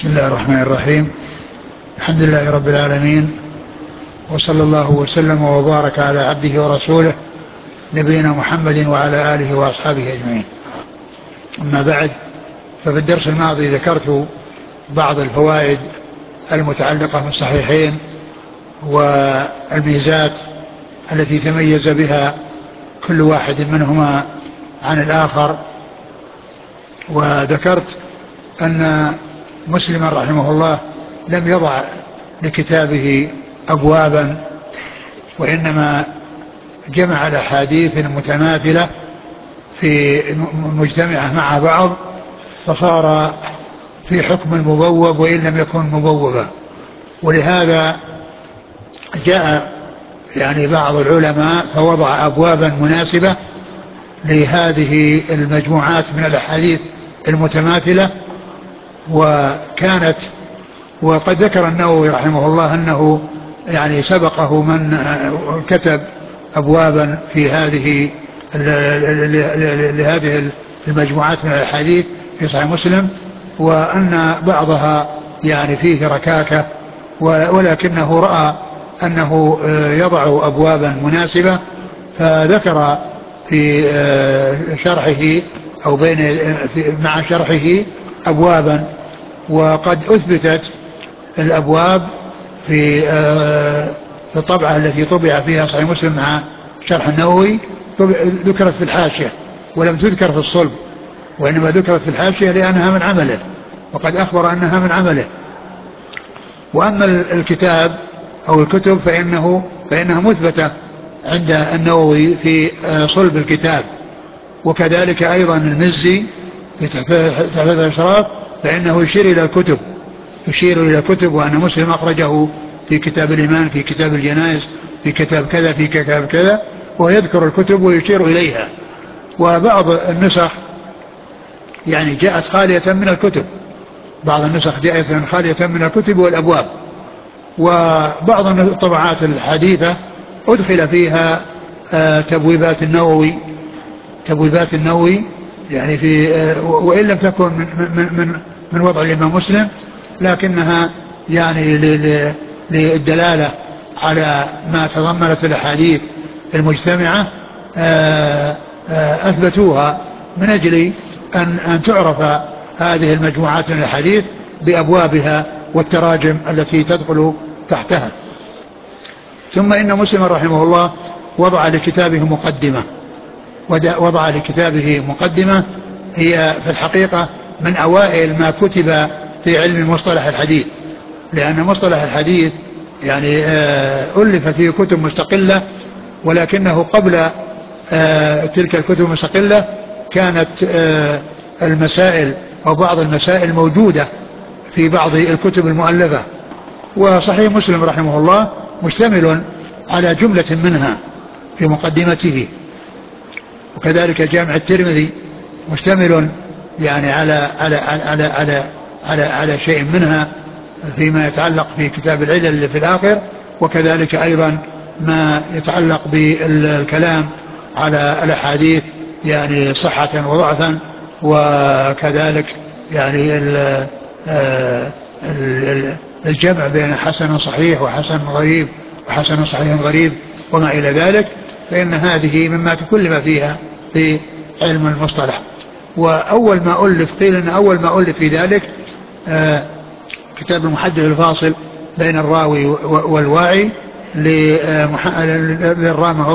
بسم الله الرحمن الرحيم. الحمد لله رب العالمين، وصلى الله وسلم وبارك على عبده ورسوله نبينا محمد وعلى آله وأصحابه أجمعين. أما بعد، ففي الدرس الماضي ذكرت بعض الفوائد المتعلقة بالصحيحين والميزات التي تميز بها كل واحد منهما عن الآخر. وذكرت أن مسلما رحمه الله لم يضع لكتابه أبوابا، وإنما جمع الأحاديث المتماثلة في مجتمعة مع بعض، فصار في حكم المبوب وإن لم يكن مبوبا. ولهذا جاء بعض العلماء فوضع أبوابا مناسبة لهذه المجموعات من الأحاديث المتماثلة. وقد ذكر النووي رحمه الله أنه سبقه من كتب أبوابا في لهذه المجموعات من الأحاديث في صحيح مسلم، وأن بعضها فيه ركاكة، ولكنه رأى أنه يضع أبوابا مناسبة، فذكر في شرحه أو مع شرحه أبوابا. وقد أثبتت الأبواب في الطبعة التي طبع فيها صحيح مسلم مع شرح النووي، ذكرت في الحاشية ولم تذكر في الصلب، وإنما ذكرت في الحاشية لأنها من عمله، وقد أخبر أنها من عمله. وأما الكتاب أو الكتب فإنها مثبتة عند النووي في صلب الكتاب. وكذلك أيضا المزي في تحفة الأشراف فإنه يشير إلى الكتب، وأن مسلم أخرجه في كتاب الإيمان، في كتاب الجنائز، في كتاب كذا، في كتاب كذا، ويذكر الكتب ويشير إليها. وبعض النسخ جاءت خالية من الكتب، بعض النسخ جاءت خالية من الكتب والأبواب. وبعض الطبعات الحديثة أدخل فيها تبويبات النووي في وإن لم تكن من وضع الإمام مسلم، لكنها للدلالة على ما تضمنت الأحاديث المجتمعة، أثبتوها من أجل أن تعرف هذه المجموعات من الحديث بأبوابها والتراجم التي تدخل تحتها. ثم إن مسلم رحمه الله وضع لكتابه مقدمة هي في الحقيقة من أوائل ما كتب في علم مصطلح الحديث، لأن مصطلح الحديث ألف فيه كتب مستقلة، ولكنه قبل تلك الكتب المستقلة كانت المسائل أو بعض المسائل موجودة في بعض الكتب المؤلفة. وصحيح مسلم رحمه الله مشتمل على جملة منها في مقدمته، وكذلك جامع الترمذي مشتمل على شيء منها فيما يتعلق في كتاب العلل اللي في الآخر، وكذلك أيضا ما يتعلق بالكلام على الأحاديث صحة وضعفا، وكذلك الجمع بين حسن صحيح وحسن غريب وحسن صحيح غريب وما إلى ذلك. فإن هذه مما تكلم فيها في علم المصطلح. وأول ما ألف قيل أن أول ما ألف في ذلك كتاب المحدث الفاصل بين الراوي والواعي للرامة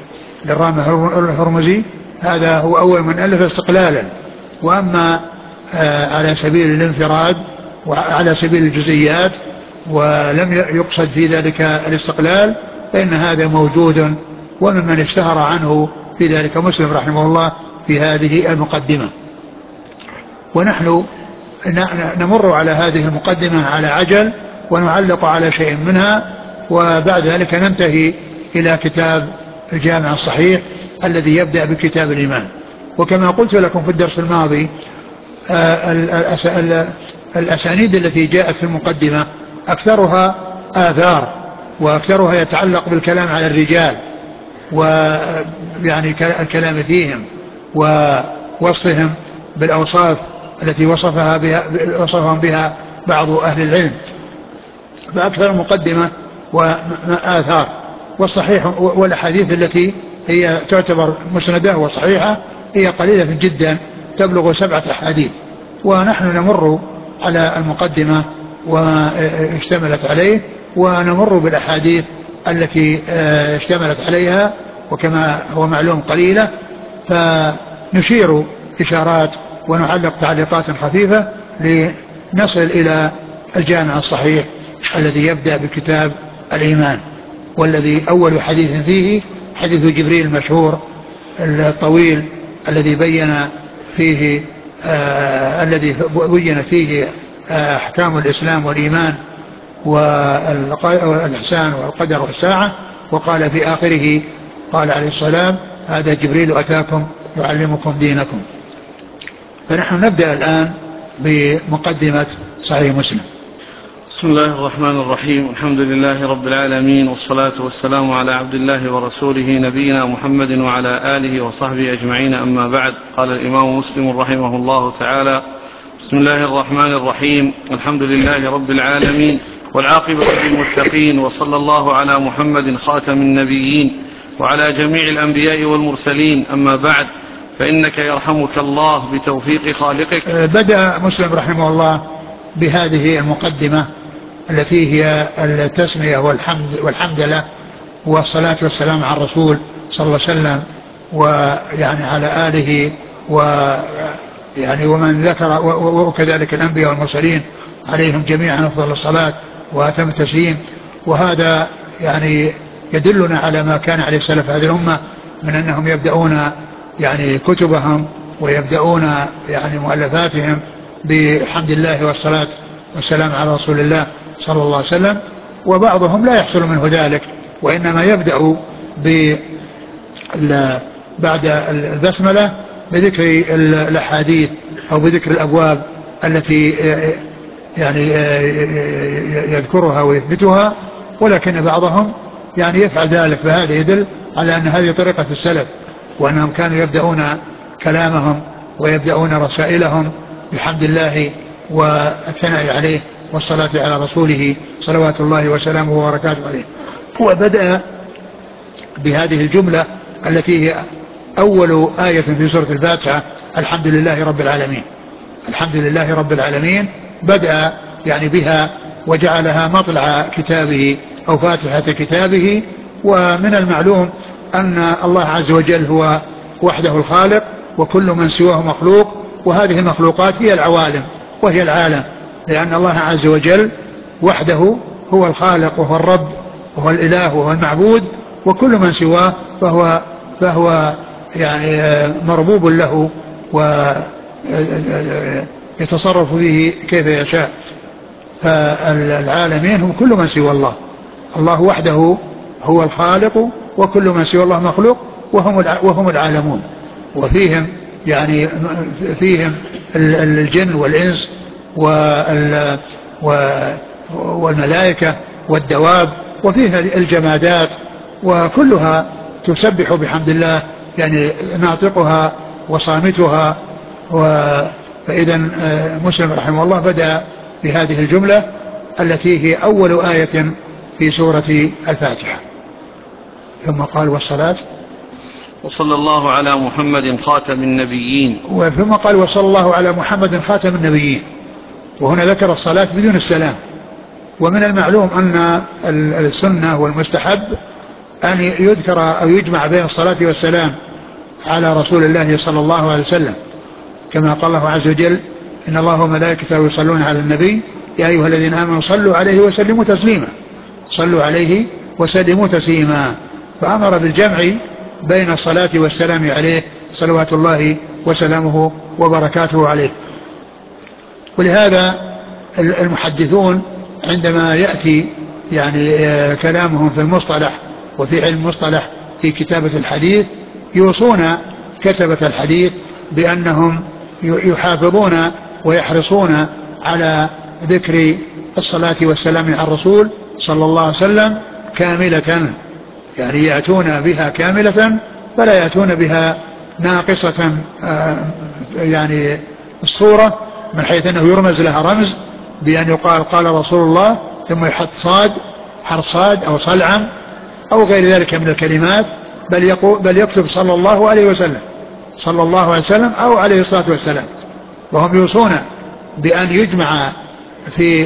هرمزي. هذا هو أول من ألف استقلالا. وأما على سبيل الانفراد وعلى سبيل الجزئيات ولم يقصد في ذلك الاستقلال، فإن هذا موجود، وممن اشتهر عنه في ذلك مسلم رحمه الله في هذه المقدمة. ونحن نمر على هذه المقدمة على عجل ونعلق على شيء منها، وبعد ذلك ننتهي إلى كتاب الجامع الصحيح الذي يبدأ بكتاب الإيمان. وكما قلت لكم في الدرس الماضي، الأسانيد التي جاءت في المقدمة أكثرها آثار، وأكثرها يتعلق بالكلام على الرجال، الكلام فيهم ووصفهم بالأوصاف التي وصفهم بها بعض أهل العلم، فأكثر مقدمة وآثار. والصحيح والأحاديث التي هي تعتبر مسندة وصحيحة هي قليلة جدا، تبلغ 7 أحاديث. ونحن نمر على المقدمة وما اشتملت عليه، ونمر بالأحاديث التي اشتملت عليها، وكما هو معلوم قليلة، فنشير إشارات ونعلق تعليقات خفيفة لنصل إلى الجامع الصحيح الذي يبدأ بكتاب الإيمان، والذي أول حديث فيه حديث جبريل المشهور الطويل الذي بين فيه أحكام الإسلام والإيمان والإحسان والقدر والساعة. وقال في آخره، قال عليه السلام: هذا جبريل أتاكم يعلمكم دينكم. فنحن نبدأ الآن بمقدمة صحيح مسلم. بسم الله الرحمن الرحيم. الحمد لله رب العالمين، والصلاة والسلام على عبد الله ورسوله نبينا محمد وعلى آله وصحبه أجمعين، أما بعد. قال الإمام مسلم رحمه الله تعالى: بسم الله الرحمن الرحيم. الحمد لله رب العالمين، والعاقبة للمتقين، وصلى الله على محمد خاتم النبيين وعلى جميع الأنبياء والمرسلين، أما بعد، فإنك يرحمك الله بتوفيق خالقك. بدأ مسلم رحمه الله بهذه المقدمة التي هي التسمية والحمد له والصلاة والسلام على الرسول صلى الله عليه وسلم، ويعني على آله ويعني ومن ذكر، وكذلك الأنبياء والمرسلين عليهم جميعا أفضل الصلاة وأتم التسليم. وهذا يعني يدلنا على ما كان عليه سلف هذه الأمة من أنهم يبدأون يعني كتبهم ويبدأون يعني مؤلفاتهم بحمد الله والصلاة والسلام على رسول الله صلى الله عليه وسلم. وبعضهم لا يحصل منه ذلك، وإنما يبدأ بعد البسملة بذكر الأحاديث أو بذكر الأبواب التي يعني يذكرها ويثبتها، ولكن بعضهم يعني يفعل ذلك، فهذا يدل على أن هذه طريقة السلف، وأنهم كانوا يبدأون كلامهم ويبدأون رسائلهم بحمد الله والثناء عليه والصلاة على رسوله صلوات الله وسلامه وبركاته عليه. وبدأ بهذه الجملة التي هي أول آية في سورة الفاتحة: الحمد لله رب العالمين. الحمد لله رب العالمين بدأ يعني بها وجعلها مطلع كتابه أو فاتحة كتابه. ومن المعلوم أن الله عز وجل هو وحده الخالق، وكل من سواه مخلوق، وهذه المخلوقات هي العوالم وهي العالم، لأن الله عز وجل وحده هو الخالق وهو الرب وهو الإله وهو المعبود، وكل من سواه فهو يعني مربوب له ويتصرف به كيف يشاء. فالعالمين هم كل من سوى الله. الله وحده هو الخالق، وكل من سوى الله مخلوق، وهم العالمون. وفيهم يعني فيهم الجن والإنس والملائكة والدواب، وفيها الجمادات، وكلها تسبح بحمد الله، يعني ناطقها وصامتها. فإذا مسلم رحمه الله بدأ بهذه الجملة التي هي أول آية في سورة الفاتحة، ثم قال: والصلاة وصلى الله على محمد خاتم النبيين. ثم قال: وصلى الله على محمد خاتم النبيين. وهنا ذكر الصلاة بدون السلام. ومن المعلوم أن السنة والمستحب أن يذكر أو يجمع بين الصلاة والسلام على رسول الله صلى الله عليه وسلم، كما قال الله عز وجل: إن الله وملائكته يصلون على النبي يا أيها الذين آمنوا صلوا عليه وسلموا تسليما. صلوا عليه وسلموا تسليما. فأمر بالجمع بين الصلاة والسلام عليه صلوات الله وسلامه وبركاته عليه. ولهذا المحدثون عندما يأتي يعني كلامهم في المصطلح وفي علم المصطلح في كتابة الحديث يوصون كتبة الحديث بأنهم يحافظون ويحرصون على ذكر الصلاة والسلام على الرسول صلى الله عليه وسلم كاملة، يعني يأتون بها كاملة فلا يأتون بها ناقصة يعني الصورة، من حيث أنه يرمز لها رمز بأن يقال قال رسول الله ثم يحط صاد، حرف صاد أو صلعم أو غير ذلك من الكلمات، بل يكتب صلى الله عليه وسلم، صلى الله عليه وسلم أو عليه الصلاة والسلام. وهم يوصون بأن يجمع في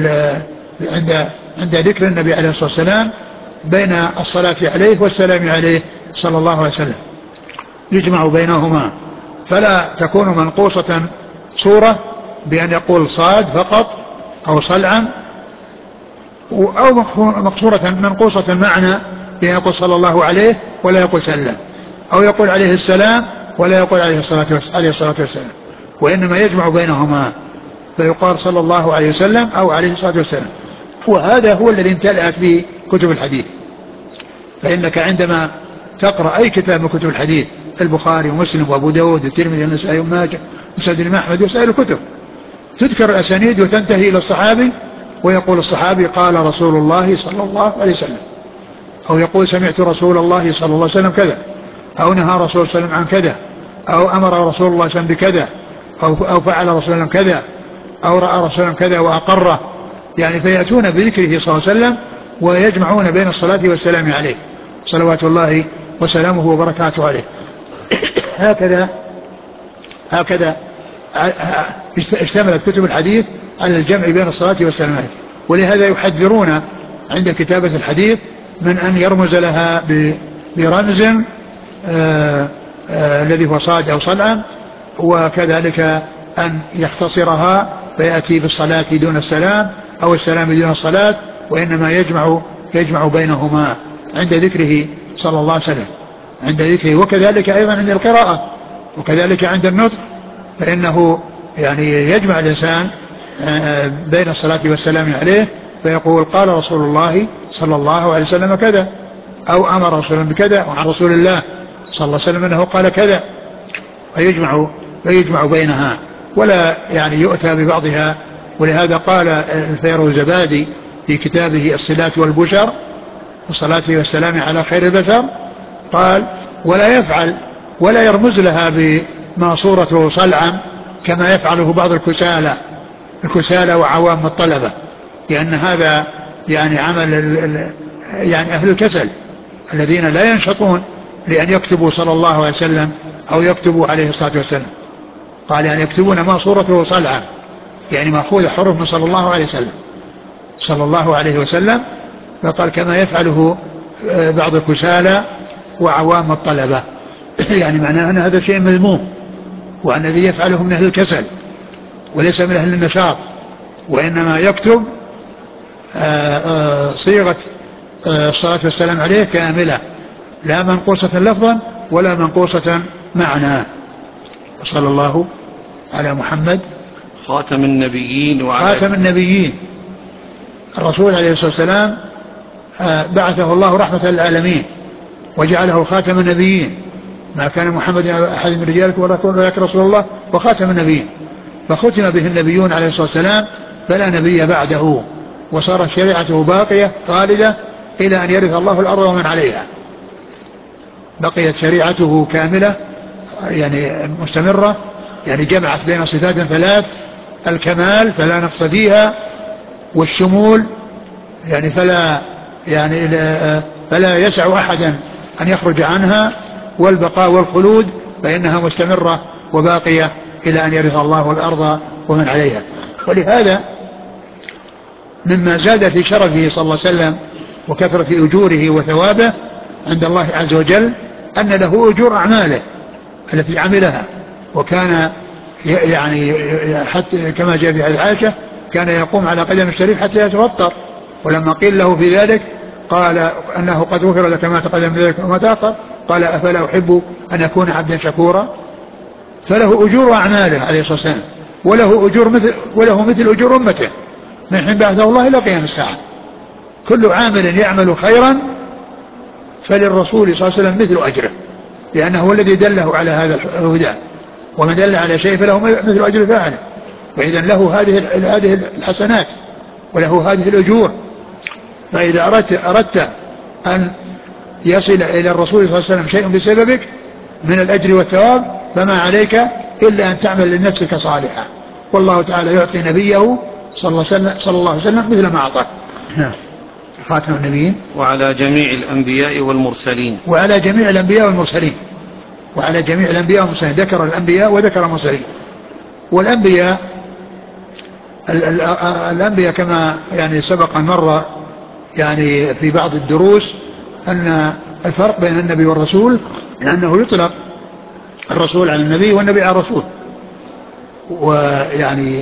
عند ذكر النبي عليه الصلاة والسلام بين الصلاة عليه والسلام عليه صلى الله عليه وسلم، يجمع بينهما، فلا تكون منقوصة صورة بأن يقول صاد فقط أو صلعا، أو مقصورة منقوصة المعنى بأن يقول صلى الله عليه ولا يقول سلم، أو يقول عليه السلام ولا يقول عليه الصلاة والسلام، وإنما يجمع بينهما فيقال صلى الله عليه وسلم أو عليه الصلاة والسلام. وهذا هو الذي امتلأت به كتب الحديث. فإنك عندما تقرأ أي كتاب من كتب الحديث، البخاري ومسلم وأبو داود والترمذي والنسائي وابن ماجه ومسند الإمام أحمد وسائر الكتب، تذكر الأسانيد وتنتهي إلى الصحابي ويقول الصحابي قال رسول الله صلى الله عليه وسلم، أو يقول سمعت رسول الله صلى الله عليه وسلم كذا، أو نهى رسول الله صلى الله عليه وسلم عن كذا، أو أمر رسول الله صلى الله عليه وسلم بكذا، أو فعل رسول الله صلى الله عليه وسلم كذا، أو رأى رسول الله صلى الله عليه وسلم كذا وأقره، يعني فيأتون بذكره صلى الله عليه وسلم ويجمعون بين الصلاة والسلام عليه صلوات الله وسلامه وبركاته عليه. هكذا اشتملت كتب الحديث على الجمع بين الصلاة والسلام عليه. ولهذا يحذرون عند كتابة الحديث من أن يرمز لها برمز الذي هو صاد أو صلعا، وكذلك أن يختصرها فيأتي بالصلاة دون السلام أو السلام دون الصلاة، وإنما يجمع بينهما عند ذكره صلى الله عليه وسلم، عند ذكره، وكذلك أيضا عند القراءة، وكذلك عند النطق، فإنه يعني يجمع الإنسان بين الصلاة والسلام عليه، فيقول قال رسول الله صلى الله عليه وسلم كذا، أو أمر رسول الله بكذا، وعن رسول الله صلى الله عليه وسلم أنه قال كذا، فيجمع بينها ولا يعني يؤتى ببعضها. ولهذا قال الفيروزبادي في كتابه الصلاة والبشر والصلاة والسلام على خير البشر، قال ولا يفعل ولا يرمز لها بما صورته صلعا كما يفعله بعض الكسالى وعوام الطلبة، لأن هذا يعني عمل يعني أهل الكسل الذين لا ينشطون لأن يكتبوا صلى الله عليه وسلم أو يكتبوا عليه الصلاة والسلام. قال يعني يكتبون ما صورته صلعا، يعني مأخوذ حروف من صلى الله عليه وسلم صلى الله عليه وسلم، فقال كما يفعله بعض الكسالى وعوام الطلبة يعني معناه أن هذا شيء مذموم، وأن الذي يفعله من أهل الكسل وليس من أهل النشاط، وإنما يكتب صيغة الصلاة والسلام عليه كاملة، لا منقوصة لفظا ولا منقوصة معنى. صلى الله على محمد خاتم النبيين. خاتم النبيين، الرسول عليه الصلاة والسلام بعثه الله رحمة للعالمين وجعله خاتم النبيين، ما كان محمد أحد من رجالكم ولكن رسول الله وخاتم النبيين، فختم به النبيون عليه الصلاة والسلام فلا نبي بعده، وصارت شريعته باقية خالدة إلى أن يرث الله الأرض ومن عليها، بقيت شريعته كاملة يعني مستمرة، يعني جمعت بين صفات ثلاث: الكمال فلا نقص فيها، والشمول يعني فلا يسع أحدا أن يخرج عنها، والبقاء والخلود فإنها مستمرة وباقية إلى أن يرث الله الأرض ومن عليها. ولهذا مما زاد في شرفه صلى الله عليه وسلم وكثرة أجوره وثوابه عند الله عز وجل أن له أجور أعماله التي عملها، وكان يعني حتى كما جاء في حديث عائشة كان يقوم على قدم الشريف حتى يتوتر، ولما قيل له في ذلك قال أنه قد غفر لك ما تقدم من ذلك وما تأخر، قال أفلا أحب أن أكون عبدا شكورا. فله أجور أعماله عليه الصلاة والسلام، وله مثل أجور أمته من حين بعثه الله إلى قيام الساعة. كل عامل يعمل خيرا فللرسول صلى الله عليه وسلم مثل أجره، لأنه هو الذي دله على هذا الهدى، ومن دل على شيء فله مثل أجر فاعله، وإذا له هذه الحسنات وله هذه الأجور. فإذا أردت أن يصل إلى الرسول صلى الله عليه وسلم شيء بسببك من الأجر والثواب فما عليك إلا أن تعمل لنفسك صالحا، والله تعالى يعطي نبيه صلى الله عليه وسلم مثل ما أعطاه. نعم. خاتم النبيين. وعلى جميع الأنبياء والمرسلين. وعلى جميع الأنبياء والمرسلين. وعلى جميع الأنبياء والمرسلين، ذكر الأنبياء وذكر المرسلين. والأنبياء الأنبياء كما يعني سبق مرة يعني في بعض الدروس أن الفرق بين النبي والرسول أنه يطلق الرسول على النبي والنبي على الرسول، ويعني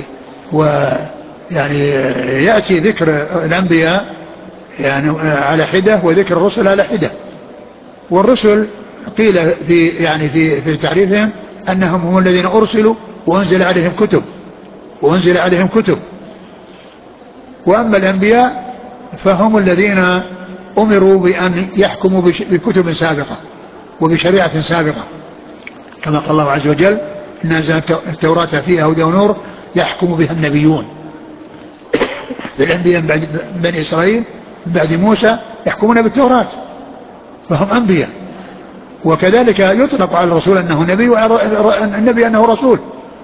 يأتي ذكر الأنبياء يعني على حدة وذكر الرسل على حدة. والرسل قيل في تعريفهم أنهم هم الذين أرسلوا وأنزل عليهم كتب. وأما الأنبياء فهم الذين أمروا بأن يحكموا بكتب سابقة وبشريعة سابقة، كما قال الله عز وجل: إن أنزلنا التوراة فيها هدى ونور يحكم بها النبيون. الأنبياء من بني إسرائيل من بعد موسى يحكمون بالتوراة، فهم أنبياء. وكذلك يطلق على الرسول أنه نبي وعلى النبي أنه رسول.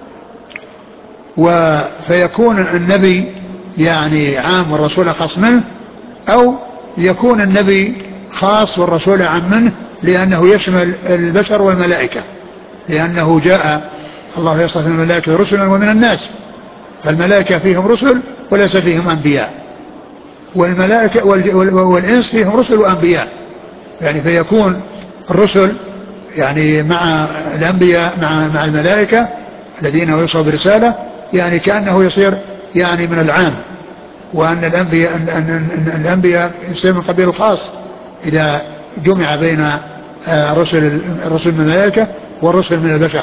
فيكون النبي يعني عام والرسول خاص منه، أو يكون النبي خاص والرسول عام منه، لأنه يشمل البشر والملائكة، لأنه جاء الله يصطفي من الملائكة رسلا ومن الناس، فالملائكة فيهم رسل وليس فيهم أنبياء، والملائكة والإنس فيهم رسل وأنبياء. يعني فيكون الرسل يعني مع الأنبياء مع الملائكة الذين يوصوا برسالة، يعني كأنه يصير يعني من العام. وأن الأنبياء يصير من قبيل الخاص إذا جمع بين الرسل من الملائكة والرسل من البشر.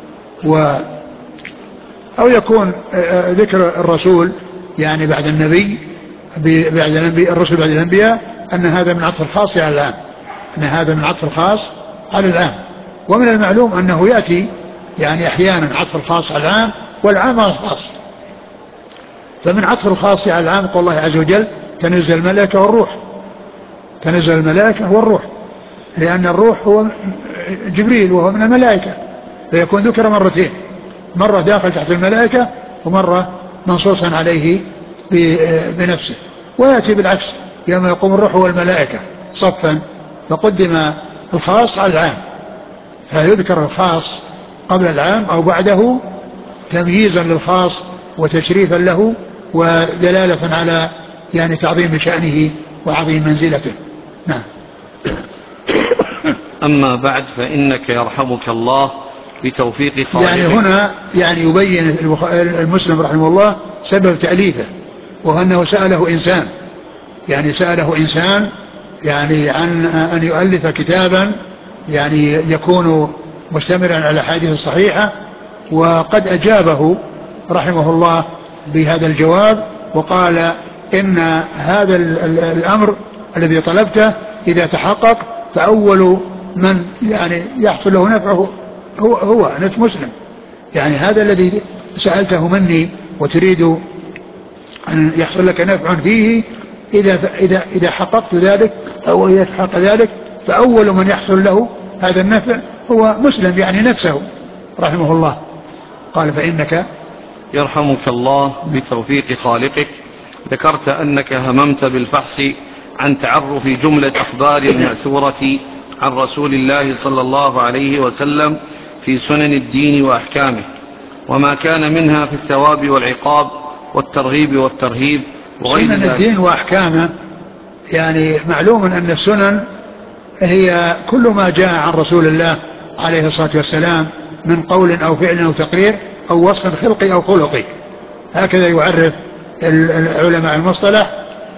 أو يكون ذكر الرسول يعني بعد النبي الرسل بعد الأنبياء أن هذا من عطف الخاص على العام، أن هذا من عطف الخاص على العام. ومن المعلوم أنه يأتي يعني أحيانا عطف الخاص على العام والعام على الخاص. فمن عطف الخاص على العام قول الله عز وجل: تنزل الملائكة والروح، لأن الروح هو جبريل وهو من الملائكة، فيكون ذكر مرتين، مرة داخل تحت الملائكة ومرة منصوصا عليه بنفسه. ويأتي بالعكس يوم يقوم الروح والملائكة صفا، فقدم الخاص على العام، فيذكر الخاص قبل العام أو بعده تمييزا للخاص وتشريفا له ودلالة على يعني تعظيم شأنه وعظيم منزلته. نعم. أما بعد، فإنك يرحمك الله بتوفيق خالقك. يعني هنا يعني يبين المسلم رحمه الله سبب تأليفه، وأنه سأله إنسان يعني عن أن يؤلف كتابا يعني يكون مشتملا على الأحاديث الصحيحة، وقد أجابه رحمه الله بهذا الجواب، وقال: إن هذا الأمر الذي طلبته إذا تحقق فأول من يعني يحصل له نفعه هو نفس مسلم. يعني هذا الذي سألته مني وتريد أن يحصل لك نفع فيه، إذا حققت ذلك أو إذا تحقق ذلك فأول من يحصل له هذا النفع هو مسلم، يعني نفسه رحمه الله. قال: فإنك يرحمك الله بتوفيق خالقك ذكرت أنك هممت بالبحث عن تعرف جملة أخبار المأثورة عن رسول الله صلى الله عليه وسلم في سنن الدين وأحكامه، وما كان منها في الثواب والعقاب والترغيب والترهيب وغير ذلك. سنن الدين وأحكامه، يعني معلوم أن السنن هي كل ما جاء عن رسول الله عليه الصلاة والسلام من قول أو فعل أو تقرير أو وصف خلقي أو خلقي. هكذا يعرف علماء المصطلح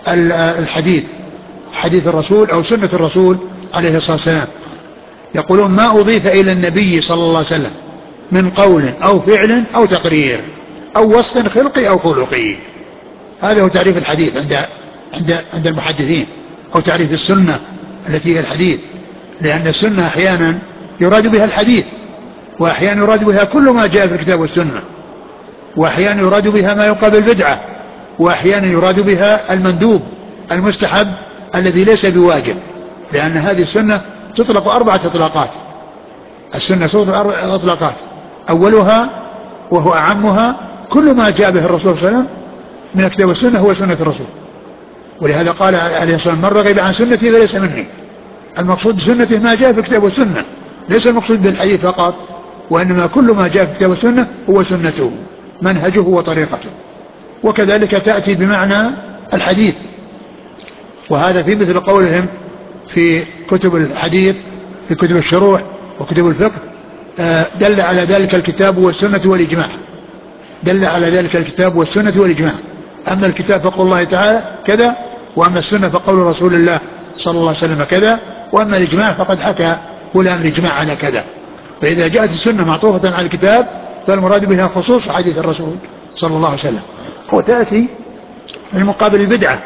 حديث الرسول أو سنة الرسول عليه الصلاة والسلام. يقولون: ما أضيف إلى النبي صلى الله عليه وسلم من قول أو فعل أو تقرير أو وصف خلقي أو خلقي. هذا هو تعريف الحديث عند المحدثين، أو تعريف السنة التي هي الحديث. لأن السنة أحيانا يراد بها الحديث، وأحيانا يراد بها كل ما جاء في الكتاب والسنة، وأحيانا يراد بها ما يقابل بدعة، وأحيانا يراد بها المندوب المستحب الذي ليس بواجب. لأن هذه السنة تطلق 4 إطلاقات. السنة تطلق 4 إطلاقات: أولها وهو أعمها كل ما جاء به الرسول صلى الله عليه وسلم من الكتاب والسنة هو سنة الرسول. ولهذا قال عليه الصلاة والسلام: من رغب عن سنتي فليس مني. المقصود بسنته ما جاء في الكتاب والسنة، ليس المقصود بالحديث فقط، وإنما كل ما جاء في الكتاب والسنة هو سنته، منهجه وطريقته. وكذلك تأتي بمعنى الحديث، وهذا في مثل قولهم في كتب الحديث في كتب الشروح وكتب الفقه: دل على ذلك الكتاب والسنة والإجماع. دل على ذلك الكتاب والسنة والإجماع. أما الكتاب فقول الله تعالى كذا، وأما السنة فقول رسول الله صلى الله عليه وسلم كذا، وأما الإجماع فقد حكى فلان الإجماع على كذا. فإذا جاءت السنة معطوفة على الكتاب فالمراد بها خصوص حديث الرسول صلى الله عليه وسلم. وتأتي من مقابل البدعة،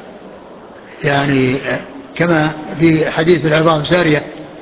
يعني كما في حديث العباد سارية: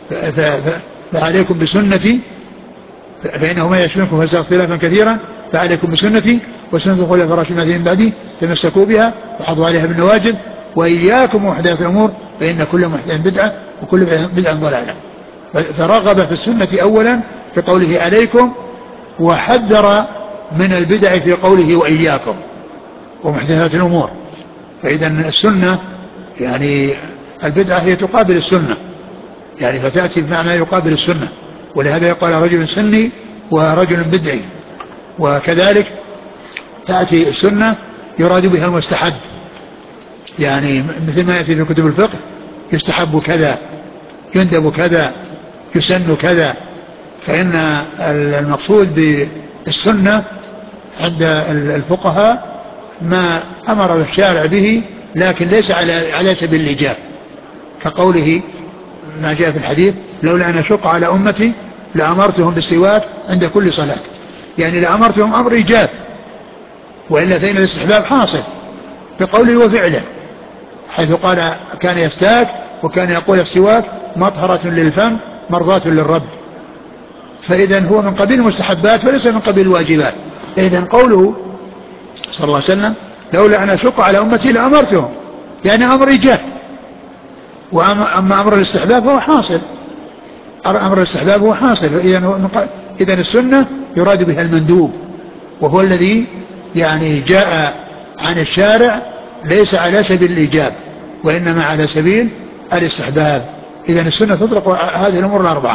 فعليكم بسنتي فإنه ما يشملكم فساد اختلافا كثيرا، فعليكم بسنتي وسنة الخلفاء الراشدين من بعدي تمسكوا بها وحضوا عليها بالنواجذ، وإياكم ومحدثات الأمور فإن كل محدث بدعة وكل بدعة ضلالة. فرغب في السنة أولا في قوله عليكم، وحذر من البدع في قوله وإياكم ومحدثات الأمور. فإذا السنة يعني البدعة هي تقابل السنة، يعني فتأتي بمعنى يقابل السنة، ولهذا يقال رجل سني ورجل بدعي. وكذلك تأتي السنة يراد بها المستحب، يعني مثل ما يأتي في كتب الفقه: يستحب كذا، يندب كذا، يسن كذا. فإن المقصود بالسنة عند الفقهاء ما أمر الشارع به لكن ليس على سبيل الإيجاب، كقوله ما جاء في الحديث: لولا أن أشق على أمتي لأمرتهم بالسواك عند كل صلاة. يعني لأمرتهم أمر إيجاب، وإلا فإن الاستحباب حاصل بقوله وفعله، حيث قال كان يستاك وكان يقول السواك مطهرة للفم مرضاة للرب. فإذا هو من قبيل المستحبات وليس من قبيل الواجبات. إذا قوله صلى الله عليه وسلم: لولا أن أشق على أمتي لأمرتهم، يعني أمر إيجاب. وأما أمر الاستحباب فهو حاصل، أمر الاستحباب هو حاصل. إذن السنة يراد بها المندوب، وهو الذي يعني جاء عن الشارع ليس على سبيل الإيجاب وإنما على سبيل الاستحباب. إذن السنة تطلق هذه الأمور الأربعة.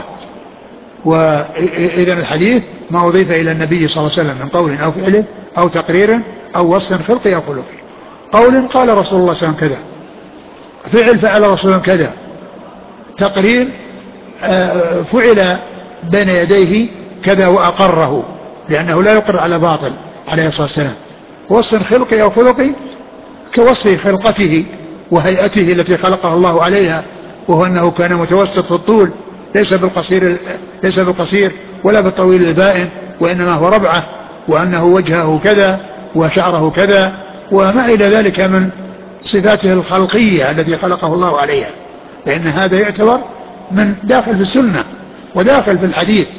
وإذن الحديث ما أضيف إلى النبي صلى الله عليه وسلم من قول أو فعل أو تقرير أو وصف خلقي أو خلقي. قول قال رسول الله صلى الله عليه وسلم كذا، فعل فعل رسول الله كذا، تقرير فعل بين يديه كذا وأقره لأنه لا يقر على باطل عليه الصلاة والسلام. وصف خلقي أو خلقي كوصف خلقته وهيئته التي خلقه الله عليها، وهو أنه كان متوسط في الطول، ليس بالقصير ولا بالطويل البائن، وإنما هو ربعة، وأنه وجهه كذا وشعره كذا وما إلى ذلك من صفاته الخلقية التي خلقه الله عليها. فإن هذا يعتبر من داخل في السنة وداخل في الحديث.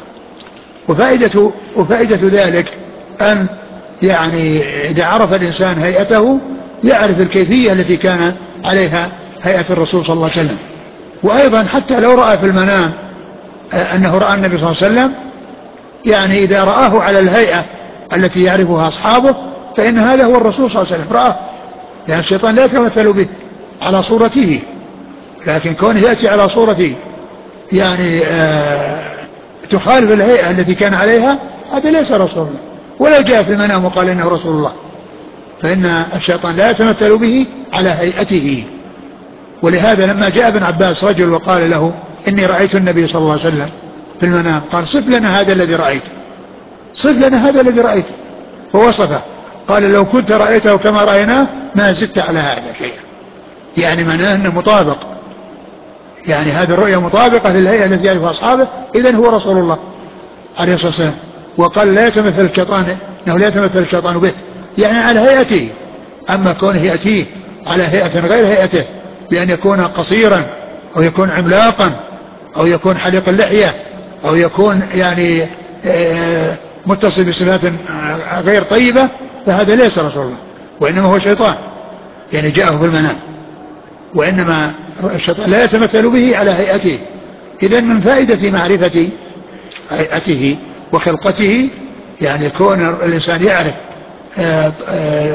وفائدة ذلك أن يعني إذا عرف الإنسان هيئته يعرف الكيفية التي كان عليها هيئة الرسول صلى الله عليه وسلم. وأيضا حتى لو رأى في المنام أنه رأى النبي صلى الله عليه وسلم، يعني إذا رآه على الهيئة التي يعرفها أصحابه فإن هذا هو الرسول صلى الله عليه وسلم، رآه، لأن الشيطان لا يتمثل به على صورته، لكن كونه يأتي على صورته يعني تخالف الهيئة التي كان عليها، هذا ليس رسول الله. ولو جاء في المنام وقال إنه رسول الله فإن الشيطان لا يتمثل به على هيئته. ولهذا لما جاء ابن عباس رجل وقال له: إني رأيت النبي صلى الله عليه وسلم في المنام، قال: صف لنا هذا الذي رأيت، صف لنا هذا الذي رأيت. فوصفه، قال: لو كنت رأيته كما رأيناه ما زدت على هذا شيئا. يعني معناه أنه مطابق، يعني هذه الرؤية مطابقة للهيئة التي يعرفها أصحابه، إذن هو رسول الله عليه الصلاة والسلام. وقال: لا يتمثل الشيطان، إنه لا يتمثل الشيطان به، يعني على هيئته. أما كونه يأتيه على هيئة غير هيئته، بأن يكون قصيرا أو يكون عملاقا أو يكون حليق اللحية أو يكون يعني متصل بصفات غير طيبة، فهذا ليس رسول الله، وإنما هو شيطان، يعني جاءه في المنام. وإنما الشيطان لا يتمثل به على هيئته. إذن من فائدة معرفة هيئته وخلقته يعني كون الإنسان يعرف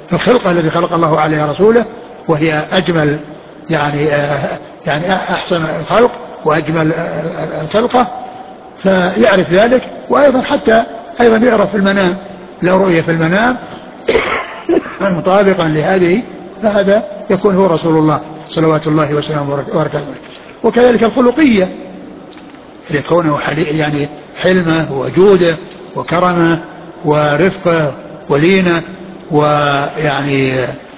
الخلقة التي خلق الله عليها رسوله، وهي أجمل يعني أحسن الخلق وأجمل الخلقة، فيعرف ذلك. وأيضا حتى أيضا يعرف في المنام، لو رؤية في المنام مطابقا لهذه فهذا يكون هو رسول الله صلوات الله وسلامه وبركاته. وكذلك الخلقية، لكونه يعني حلمه وجوده وكرمه ورفقه ولينه ويعني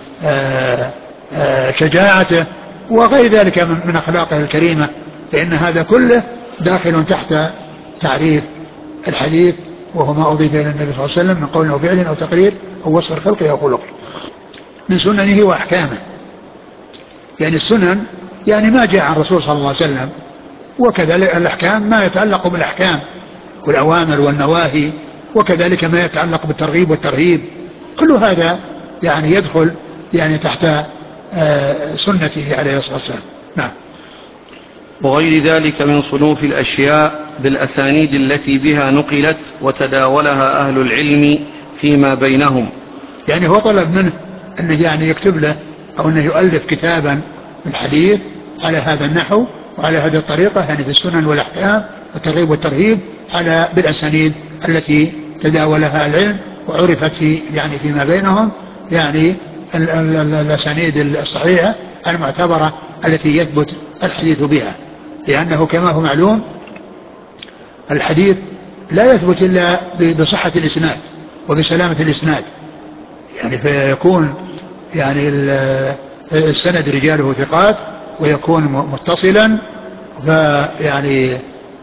شجاعته وغير ذلك من أخلاقه الكريمة، فإن هذا كله داخل تحت تعريف الحديث، وهو ما أضيف إلى النبي صلى الله عليه وسلم من قول أو فعل أو تقرير أو وصف الخلق أو خلق من سننه وأحكامه. يعني السنن يعني ما جاء عن الرسول صلى الله عليه وسلم، وكذلك الأحكام ما يتعلق بالأحكام والأوامر والنواهي، وكذلك ما يتعلق بالترغيب والترهيب، كل هذا يعني يدخل يعني تحت سنته عليه الصلاة والسلام. نعم. وغير ذلك من صنوف الأشياء بالأسانيد التي بها نقلت وتداولها أهل العلم فيما بينهم. يعني هو طلب منه أنه يعني يكتب له أو أنه يؤلف كتابا في الحديث على هذا النحو وعلى هذه الطريقة، يعني في السنن والأحكام والترغيب والترهيب على بالأسانيد التي تداولها العلم وعرفت يعني فيما بينهم، يعني الأسانيد الصحيحة المعتبرة التي يثبت الحديث بها. لأنه كما هو معلوم الحديث لا يثبت إلا بصحة الإسناد وبسلامة الإسناد، يعني فيكون يعني السند رجاله ثقات ويكون متصلا، فيعني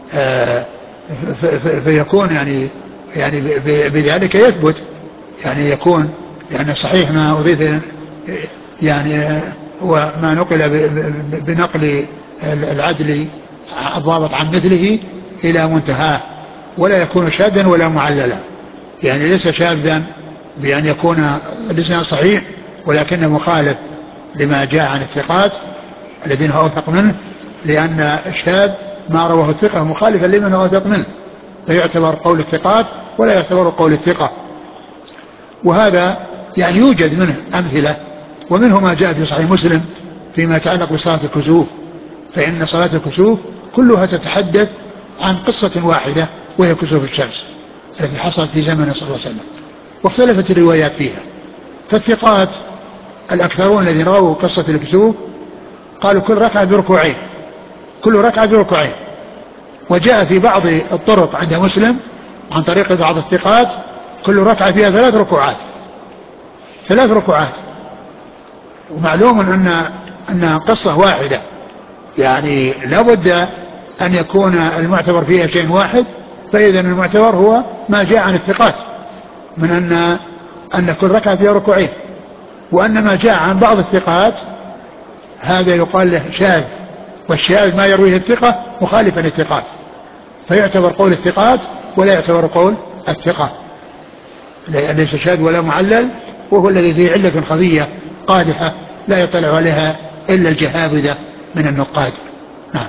فيكون يعني بذلك يثبت، يعني يكون يعني صحيح ما أضيف يعني وما نقل بنقل العدل الضابط عن مثله إلى منتهاه، ولا يكون شاذا ولا معللا. يعني ليس شاذا بأن يكون الإسناد صحيح ولكنه مخالف لما جاء عن الثقات الذين هو أوثق منه، لأن الشاذ ما رواه الثقة مخالفا لمن هو أوثق منه، فيعتبر قول الثقات ولا يعتبر قول الثقة. وهذا يعني يوجد منه أمثلة، ومنه ما جاء في صحيح مسلم فيما يتعلق بصلاة الكسوف، فإن صلاة الكسوف كلها تتحدث عن قصة واحدة وهي كسوف الشمس التي حصلت في زمن صلى الله عليه وسلم، واختلفت الروايات فيها. فالثقات الأكثرون الذين رووا قصة الكسوف قالوا كل ركعة بركوعين، كل ركعة بركوعين. وجاء في بعض الطرق عند مسلم عن طريق بعض الثقات كل ركعة فيها 3 ركوعات، 3 ركوعات. ومعلوم أن قصة واحدة يعني لابد أن يكون المعتبر فيها شيء واحد، فإذا المعتبر هو ما جاء عن الثقات من أن كل ركعة فيها ركوعين، وأن ما جاء عن بعض الثقات هذا يقال له شاذ، والشاذ ما يرويه الثقة مخالفا للثقات، فيعتبر قول الثقات ولا يعتبر قول الثقة، ليس شاذ ولا معلل، وهو الذي فيه علة خفية قادحة لا يطلع عليها إلا الجهابذة من النقاد. نعم.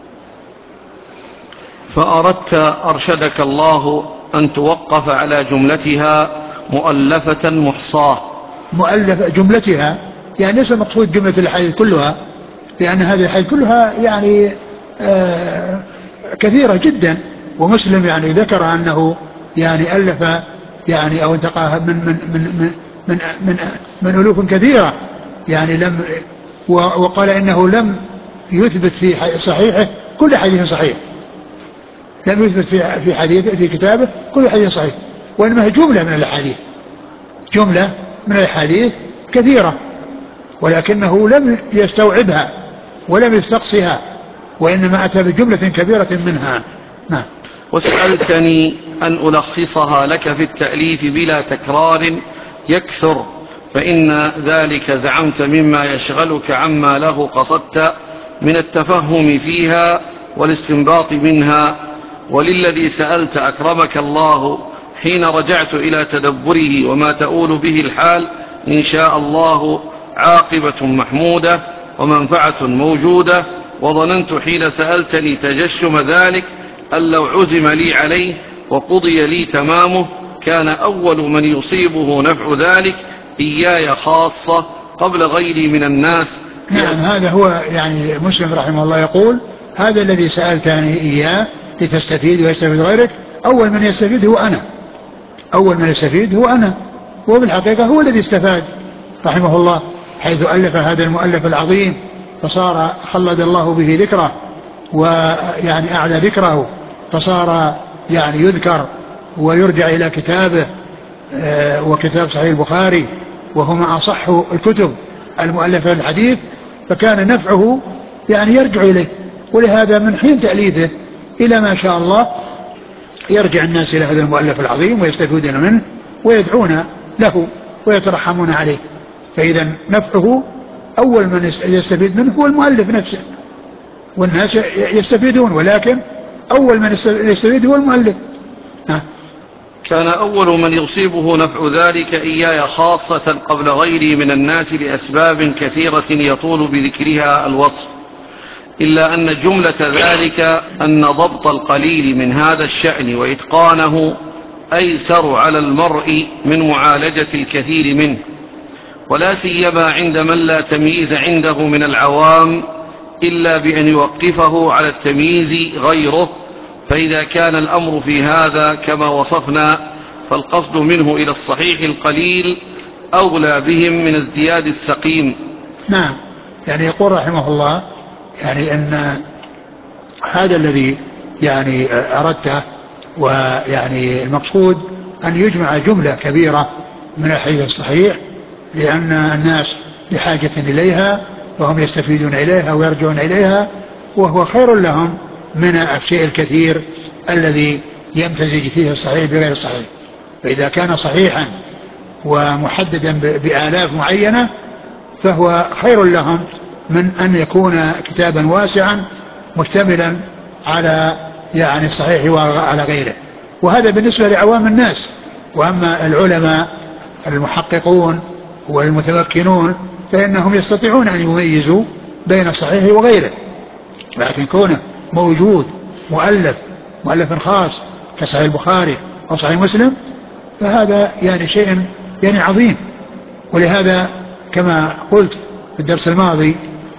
فأردت أرشدك الله أن توقف على جملتها مؤلفة محصاة. مؤلفة جملتها يعني ليس المقصود جملة الحديث كلها، لأن هذه الحديث كلها يعني كثيرة جدا، ومسلم يعني ذكر أنه يعني ألف يعني أو انتقاها من ألوف كثيرة، يعني وقال إنه لم يثبت في صحيحه كل حديث صحيح، لم يثبت في حديث في كتابه كل حديث صحيح، وإنما هي جملة من الأحاديث، جملة من الأحاديث كثيرة، ولكنه لم يستوعبها ولم يستقصها، وإنما أتى بجملة كبيرة منها. نعم. وسألتني أن ألخصها لك في التأليف بلا تكرار يكثر، فإن ذلك زعمت مما يشغلك عما له قصدت من التفهم فيها والاستنباط منها. وللذي سألت أكرمك الله حين رجعت إلى تدبره وما تؤول به الحال إن شاء الله عاقبة محمودة ومنفعة موجودة. وظننت حين سألتني تجشم ذلك أن لو عزم لي عليه وقضي لي تمامه كان أول من يصيبه نفع ذلك إياي خاصة قبل غيري من الناس. نعم، هذا هو يعني مسلم رحمه الله يقول: هذا الذي سألتني إياه لتستفيد ويستفيد غيرك، أول من يستفيد هو أنا، أول من يستفيد هو أنا، وبالحقيقة هو الذي استفاد رحمه الله، حيث ألف هذا المؤلف العظيم، فصار خلد الله به ذكره، ويعني أعلى ذكره، فصار يعني يذكر ويرجع إلى كتابه، وكتاب صحيح البخاري وهما أصح الكتب المؤلفة الحديث، فكان نفعه يعني يرجع إليه. ولهذا من حين تأليفه إلى ما شاء الله يرجع الناس إلى هذا المؤلف العظيم ويستفيدون منه ويدعون له ويترحمون عليه. فإذا نفعه أول من يستفيد منه هو المؤلف نفسه، والناس يستفيدون، ولكن أول من يستفيد هو المؤلف. كان أول من يصيبه نفع ذلك إياي خاصة قبل غيري من الناس لأسباب كثيرة يطول بذكرها الوصف، إلا أن جملة ذلك أن ضبط القليل من هذا الشأن وإتقانه أيسر على المرء من معالجة الكثير منه، ولا سيما عند من لا تمييز عنده من العوام إلا بأن يوقفه على التمييز غيره. فإذا كان الأمر في هذا كما وصفنا، فالقصد منه إلى الصحيح القليل أولى بهم من ازدياد السقيم. نعم، يعني يقول رحمه الله يعني أن هذا الذي يعني أردته، ويعني المقصود أن يجمع جملة كبيرة من الحديث الصحيح، لأن الناس بحاجة إليها وهم يستفيدون إليها ويرجعون إليها، وهو خير لهم من الشيء الكثير الذي يمتزج فيه الصحيح بغير الصحيح. فإذا كان صحيحا ومحددا بآلاف معينة فهو خير لهم من أن يكون كتابا واسعا مشتملا على يعني الصحيح وعلى غيره. وهذا بالنسبة لعوام الناس. وأما العلماء المحققون والمتمكنون فإنهم يستطيعون أن يميزوا بين الصحيح وغيره، لكن كونه موجود مؤلف خاص كصحيح البخاري أو صحيح مسلم فهذا يعني شيء يعني عظيم. ولهذا كما قلت في الدرس الماضي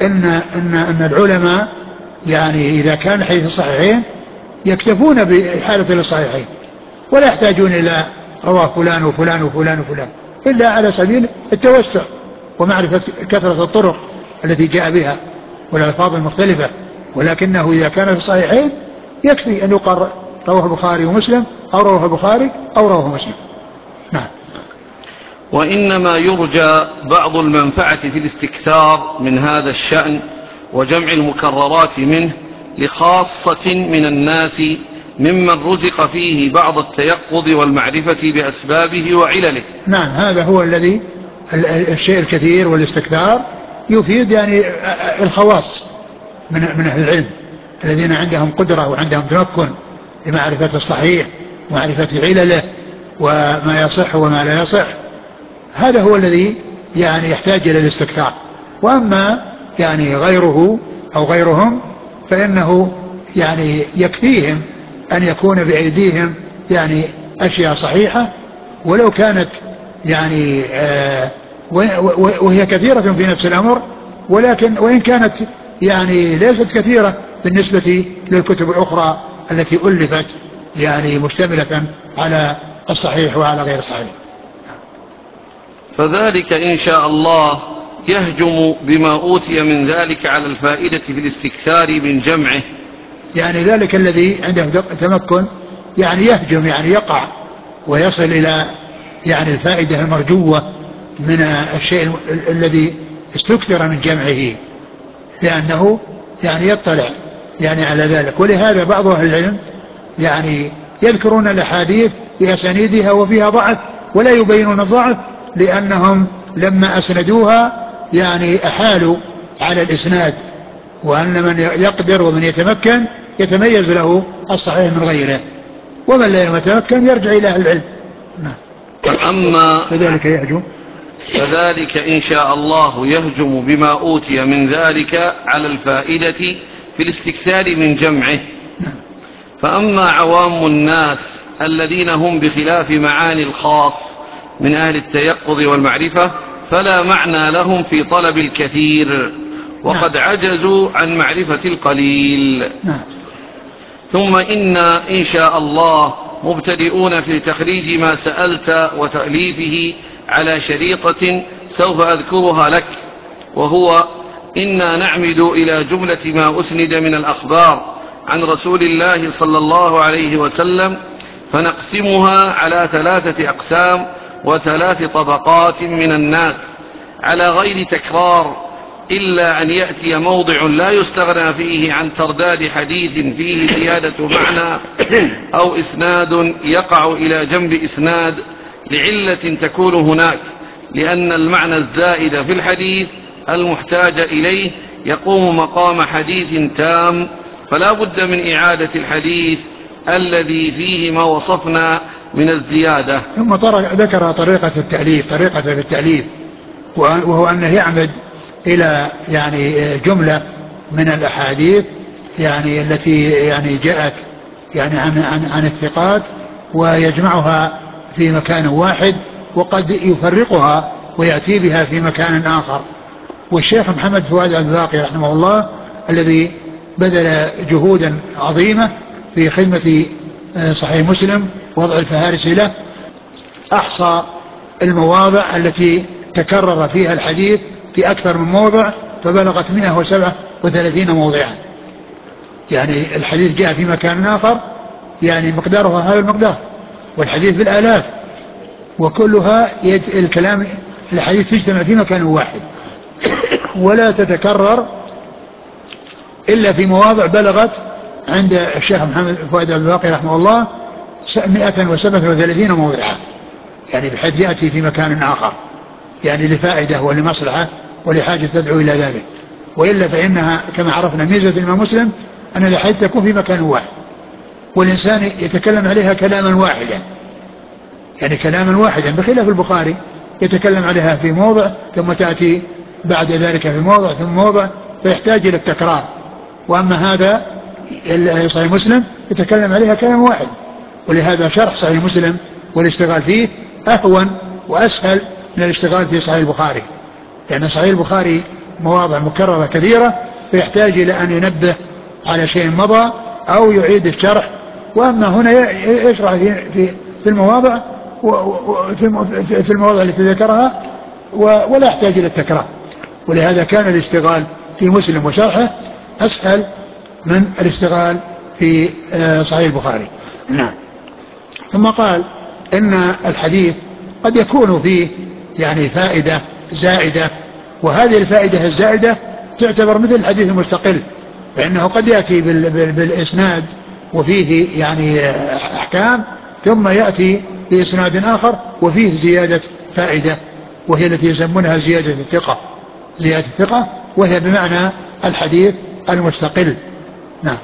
إن العلماء يعني إذا كان الحديث الصحيحين يكتفون بحالة الصحيحين ولا يحتاجون إلى رواه فلان وفلان وفلان وفلان، إلا على سبيل التوسع ومعرفة كثرة الطرق التي جاء بها والألفاظ المختلفة. ولكنه إذا كان في الصحيحين يكفي أن يقال رواه البخاري ومسلم أو رواه البخاري أو رواه مسلم. نعم. وإنما يرجى بعض المنفعة في الاستكثار من هذا الشأن وجمع المكررات منه لخاصة من الناس ممن رزق فيه بعض التيقظ والمعرفة بأسبابه وعلله. نعم، هذا هو الذي الشيء الكثير والاستكثار يفيد يعني الخواص من أهل العلم الذين عندهم قدرة وعندهم تمكن لمعرفة الصحيح ومعرفة علله وما يصح وما لا يصح. هذا هو الذي يعني يحتاج إلى الاستكثار. وأما يعني غيره أو غيرهم فإنه يعني يكفيهم أن يكون بأيديهم يعني أشياء صحيحة ولو كانت يعني وهي كثيرة في نفس الأمر، ولكن وإن كانت يعني ليست كثيرة بالنسبة للكتب الأخرى التي ألفت يعني مشتملة على الصحيح وعلى غير الصحيح. فذلك إن شاء الله يهجم بما أوتي من ذلك على الفائدة في الاستكثار من جمعه. يعني ذلك الذي عنده تمكن يعني يهجم يعني يقع ويصل إلى يعني الفائدة المرجوة من الشيء الذي استكثر من جمعه، لأنه يعني يطلع يعني على ذلك. ولهذا بعض أهل العلم يعني يذكرون الأحاديث بأسانيدها وفيها ضعف ولا يبينون الضعف، لأنهم لما أسندوها يعني أحالوا على الإسناد، وأن من يقدر ومن يتمكن يتميز له الصحيح من غيره، ومن لا يتمكن يرجع إلى أهل العلم. أما فذلك إن شاء الله يهجم بما أوتي من ذلك على الفائدة في الاستكثار من جمعه. فأما عوام الناس الذين هم بخلاف معاني الخاص من أهل التيقظ والمعرفة فلا معنى لهم في طلب الكثير، وقد عجزوا عن معرفة القليل. ثم إن شاء الله مبتدئون في تخريج ما سألت وتأليفه على شريطة سوف أذكرها لك، وهو إنا نعمد إلى جملة ما أسند من الأخبار عن رسول الله صلى الله عليه وسلم، فنقسمها على 3 أقسام و3 طبقات من الناس على غير تكرار، إلا أن يأتي موضع لا يستغنى فيه عن ترداد حديث فيه زيادة معنى أو إسناد يقع إلى جنب إسناد لعلة تكون هناك، لأن المعنى الزائد في الحديث المحتاج إليه يقوم مقام حديث تام، فلا بد من إعادة الحديث الذي فيه ما وصفنا من الزيادة. ثم ذكر طريقة التأليف، وهو أنه يعمد إلى يعني جملة من الأحاديث يعني التي يعني جاءت يعني عن الثقات، ويجمعها في مكان واحد، وقد يفرقها ويأتي بها في مكان آخر. والشيخ محمد فؤاد الباقي رحمه الله الذي بذل جهودا عظيمة في خدمة صحيح مسلم وضع الفهارس له، أحصى المواضع التي تكرر فيها الحديث في أكثر من موضع، فبلغت 137 موضعا. يعني الحديث جاء في مكان آخر يعني مقدارها هذا المقدار، والحديث بالآلاف، وكلها الحديث تجتمع في مكان واحد ولا تتكرر إلا في مواضع بلغت عند الشيخ محمد فؤاد الباقي رحمه الله 137 موضعا، يعني بحيث يأتي في مكان آخر يعني لفائدة ولمصلحة ولحاجة تدعو إلى ذلك. وإلا فإنها كما عرفنا ميزة الإمام مسلم أن الحديث تكون في مكان واحد، والإنسان يتكلم عليها كلاما واحدا، يعني كلاما واحدا، بخلاف البخاري يتكلم عليها في موضع ثم تأتي بعد ذلك في موضع ثم موضع، فيحتاج إلى التكرار. وأما هذا صحيح مسلم يتكلم عليها كلام واحد، ولهذا شرح صحيح مسلم والاشتغال فيه أهون وأسهل من الاشتغال في صحيح البخاري، لأن صحيح البخاري مواضع مكررة كثيرة، فيحتاج إلى أن ينبه على شيء مضى أو يعيد الشرح. وأما هنا يشرح في المواضع في المواضع التي ذكرها ولا يحتاج إلى التكرار، ولهذا كان الاشتغال في مسلم وشرحه أسهل من الاشتغال في صحيح البخاري. نعم. ثم قال إن الحديث قد يكون فيه يعني فائدة زائدة، وهذه الفائدة الزائدة تعتبر مثل الحديث المستقل، فإنه قد يأتي بالإسناد وفيه يعني أحكام، ثم يأتي بإسناد آخر وفيه زيادة فائدة، وهي التي يسمونها زيادة الثقة، وهي بمعنى الحديث المستقل. نعم.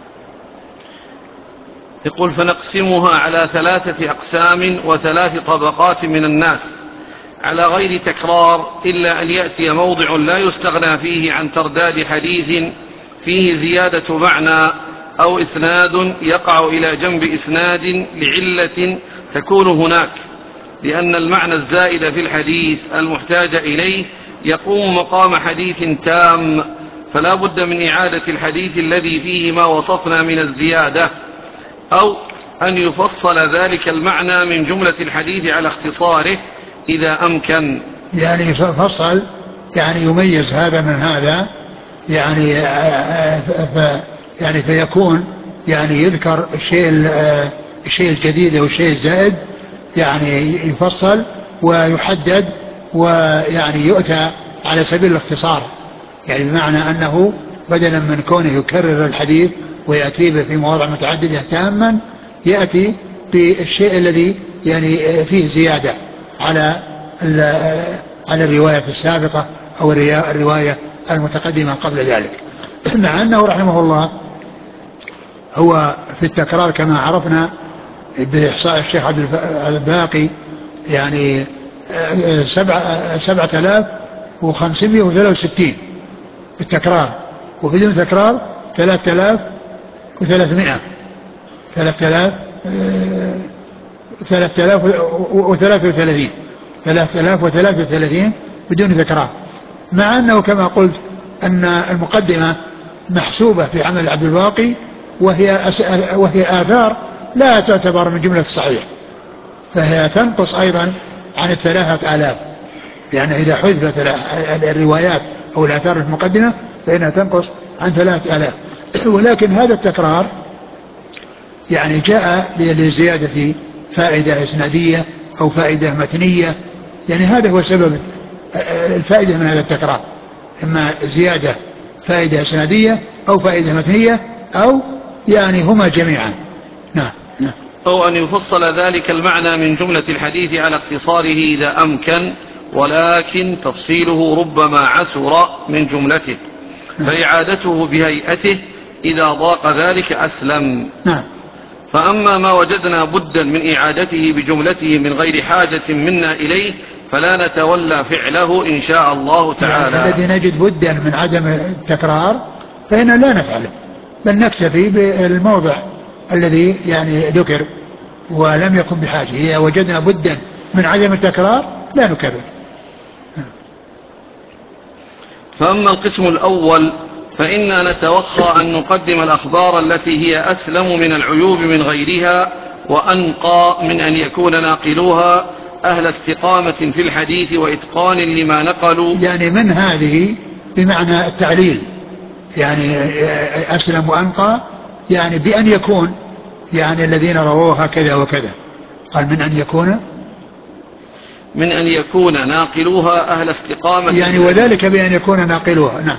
يقول فنقسمها على 3 أقسام و3 طبقات من الناس على غير تكرار، إلا أن يأتي موضع لا يستغنى فيه عن ترداد حديث فيه زيادة معنى أو إسناد يقع إلى جنب إسناد لعلة تكون هناك، لأن المعنى الزائد في الحديث المحتاج إليه يقوم مقام حديث تام، فلا بد من إعادة الحديث الذي فيه ما وصفنا من الزيادة، أو أن يفصل ذلك المعنى من جملة الحديث على اختصاره إذا أمكن. يعني فصل يعني يميز هذا من هذا، يعني فيكون يعني يذكر الشيء الجديد والشيء الزائد، يعني يفصل ويحدد ويعني يؤتى على سبيل الاختصار، يعني بمعنى أنه بدلا من كونه يكرر الحديث ويأتي به في مواضع متعددة تاما، يأتي بالشيء الذي يعني فيه زيادة على الرواية السابقة أو الرواية المتقدمة قبل ذلك. مع أنه رحمه الله هو في التكرار كما عرفنا بإحصاء الشيخ عبد الباقي يعني 7563 في التكرار، وبدون التكرار 3333 3033 بدون تكرار، مع أنه كما قلت أن المقدمة محسوبة في عمل عبد الباقي، وهي آثار لا تعتبر من جملة الصحيح، فهي تنقص أيضا عن 3000، يعني إذا حذفت الروايات أو الآثار المقدمة فإنها تنقص عن 3000. ولكن هذا التكرار يعني جاء لزيادة فائدة إسنادية أو فائدة متنية، يعني هذا هو سبب الفائدة من هذا التكرار، إما زيادة فائدة إسنادية أو فائدة متنية، أو يعني هما جميعا. نعم. أو أن يفصل ذلك المعنى من جملة الحديث على اختصاره إذا أمكن، ولكن تفصيله ربما عسر من جملته، فإعادته بهيئته إذا ضاق ذلك أسلم. نعم. فأما ما وجدنا بدا من إعادته بجملته من غير حاجة منا إليه فلا نتولى فعله إن شاء الله تعالى. يعني الذي نجد بدا من عدم التكرار فإننا لا نفعله، بل نكتفي بالموضع الذي يعني ذكر ولم يكن بحاجة. إذا وجدنا بدا من عدم التكرار لا نكرر. فأما القسم الأول فإنا نتوخى أن نقدم الأخبار التي هي أسلم من العيوب من غيرها وأنقى من أن يكون ناقلوها أهل استقامة في الحديث وإتقان لما نقلوا. يعني من هذه بمعنى التعليل، يعني أسلم وأنقى يعني بأن يكون يعني الذين رووها كذا وكذا، قال من أن يكون ناقلوها أهل استقامة، يعني وذلك بأن يكون ناقلوها. نعم.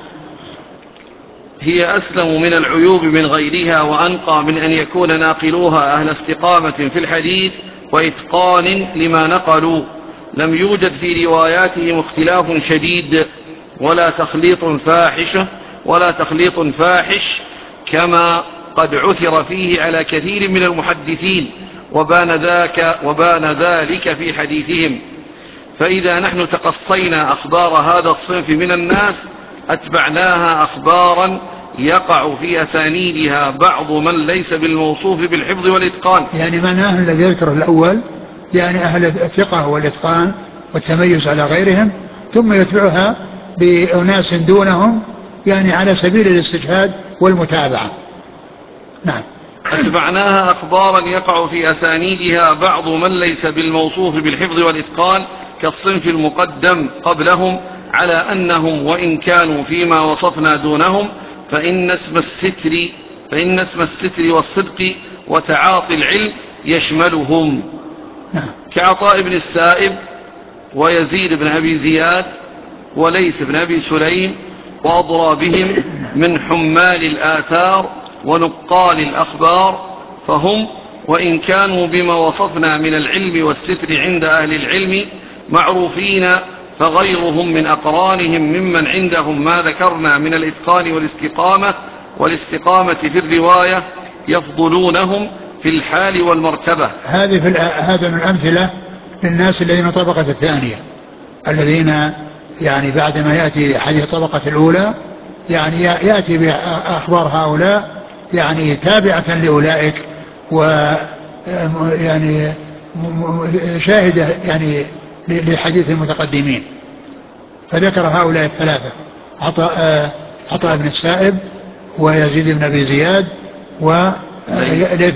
هي أسلم من العيوب من غيرها وأنقى من أن يكون ناقلوها أهل استقامة في الحديث وإتقان لما نقلوا، لم يوجد في رواياتهم اختلاف شديد ولا تخليط فاحش كما قد عثر فيه على كثير من المحدثين، وبان ذلك في حديثهم. فإذا نحن تقصينا أخبار هذا الصنف من الناس أتبعناها أخبارا يقع في أسانيدها بعض من ليس بالموصوف بالحفظ والإتقان. يعني معناه الذي يذكر الأول يعني أهل الثقة والإتقان والتميز على غيرهم، ثم يتبعها بأناس دونهم يعني على سبيل الاستجهاد والمتابعة. نعم. أتبعناها أخبارا يقع في أسانيدها بعض من ليس بالموصوف بالحفظ والإتقان كالصنف المقدم قبلهم، على أنهم وإن كانوا فيما وصفنا دونهم فإن اسم الستر والصدق وتعاطي العلم يشملهم، كعطاء بن السائب ويزيد بن أبي زياد وليث بن أبي سليم وأضرابهم من حمال الآثار ونقال الأخبار، فهم وإن كانوا بما وصفنا من العلم والستر عند أهل العلم معروفين، فغيرهم من أقرانهم ممن عندهم ما ذكرنا من الإتقان والاستقامة في الرواية يفضلونهم في الحال والمرتبة. هذا من الأمثلة للناس الذين طبقة الثانية، الذين يعني بعدما يأتي حديث الطبقة الأولى يعني يأتي بأخبار هؤلاء يعني تابعة لأولئك، ويعني شاهدة يعني لحديث المتقدمين. فذكر هؤلاء الثلاثة: عطاء بن السائب ويزيد بن أبي زياد وليث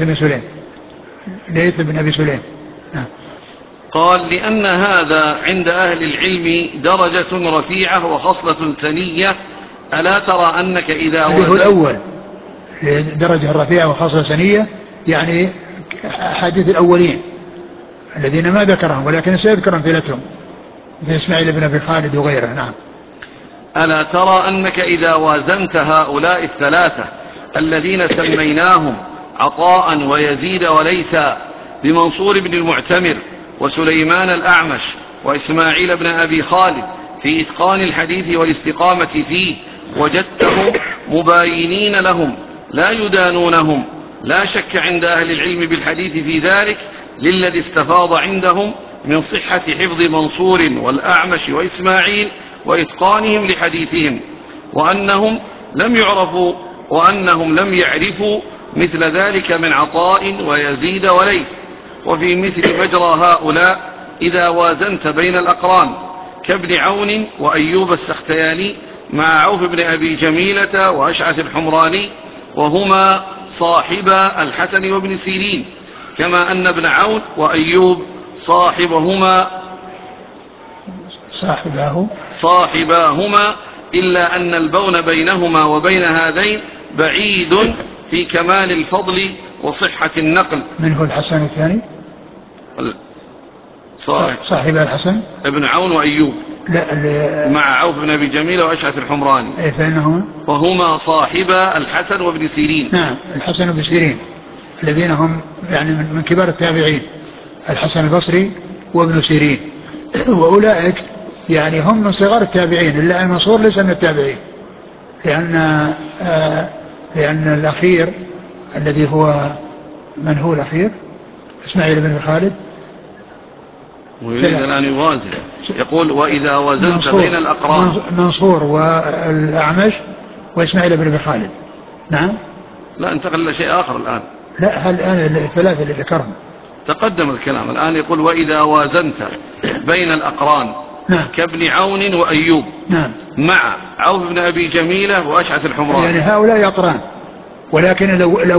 بن أبي سليم. قال: لأن هذا عند أهل العلم درجة رفيعة وخصلة سنية، ألا ترى أنك إذا هو الأول درجة رفيعة وخصلة سنية، يعني حديث الأولين الذين ما ذكرهم ولكن سيذكر أمثلتهم مثل إسماعيل بن أبي خالد وغيره. نعم. ألا ترى أنك إذا وازنت هؤلاء الثلاثة الذين سميناهم عطاء ويزيد وليثا بمنصور بن المعتمر وسليمان الأعمش وإسماعيل بن أبي خالد في إتقان الحديث والاستقامة فيه، وجدتهم مباينين لهم لا يدانونهم، لا شك عند أهل العلم بالحديث في ذلك للذي استفاض عندهم من صحة حفظ منصور والأعمش وإسماعيل وإتقانهم لحديثهم، وأنهم لم يعرفوا مثل ذلك من عطاء ويزيد وليث. وفي مثل مجرى هؤلاء إذا وازنت بين الأقران كابن عون وأيوب السختياني مع عوف بن أبي جميلة وأشعث الحمراني وهما صاحبا الحسن وابن سيرين، كما أن ابن عون وأيوب صاحباهما إلا أن البون بينهما وبين هذين بعيد في كمال الفضل وصحة النقل. من هو الحسن الثاني؟ صاحب الحسن ابن عون وأيوب مع عوف بن أبي جميلة وأشعث الحمراني فإنهما وهما صاحبا الحسن وابن سيرين. نعم، الحسن وابن سيرين الذين هم يعني من كبار التابعين، الحسن البصري وابن سيرين، وأولئك يعني هم من صغار التابعين، إلا أن منصور ليس من التابعين، لأن الأخير الذي هو من هو الأخير؟ إسماعيل بن خالد. ويريد الآن يوازن، يقول وإذا وزنت بين الأقران. منصور والأعمش وإسماعيل بن خالد. نعم. لا، انتقل لشيء آخر الآن. لا، الآن الثلاثة اللي ذكرهم تقدم الكلام. الآن يقول وإذا وازنت بين الأقران. نعم. كابن عون وأيوب. نعم. مع عوف بن أبي جميلة وأشعث الحمراني. يعني هؤلاء أقران، ولكن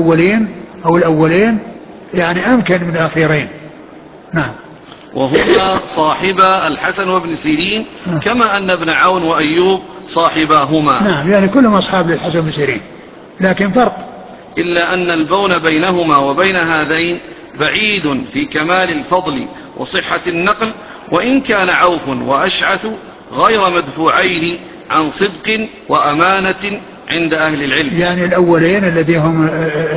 الأولين يعني أمكن من الأخيرين. نعم. وهما صاحبا الحسن وابن سيرين، كما أن ابن عون وأيوب صاحباهما. نعم، يعني كلهم أصحاب للحسن وابن سيرين، لكن فرق. إلا أن البون بينهما وبين هذين بعيد في كمال الفضل وصحة النقل، وإن كان عوف وأشعث غير مدفوعين عن صدق وأمانة عند أهل العلم. يعني الأولين الذي هم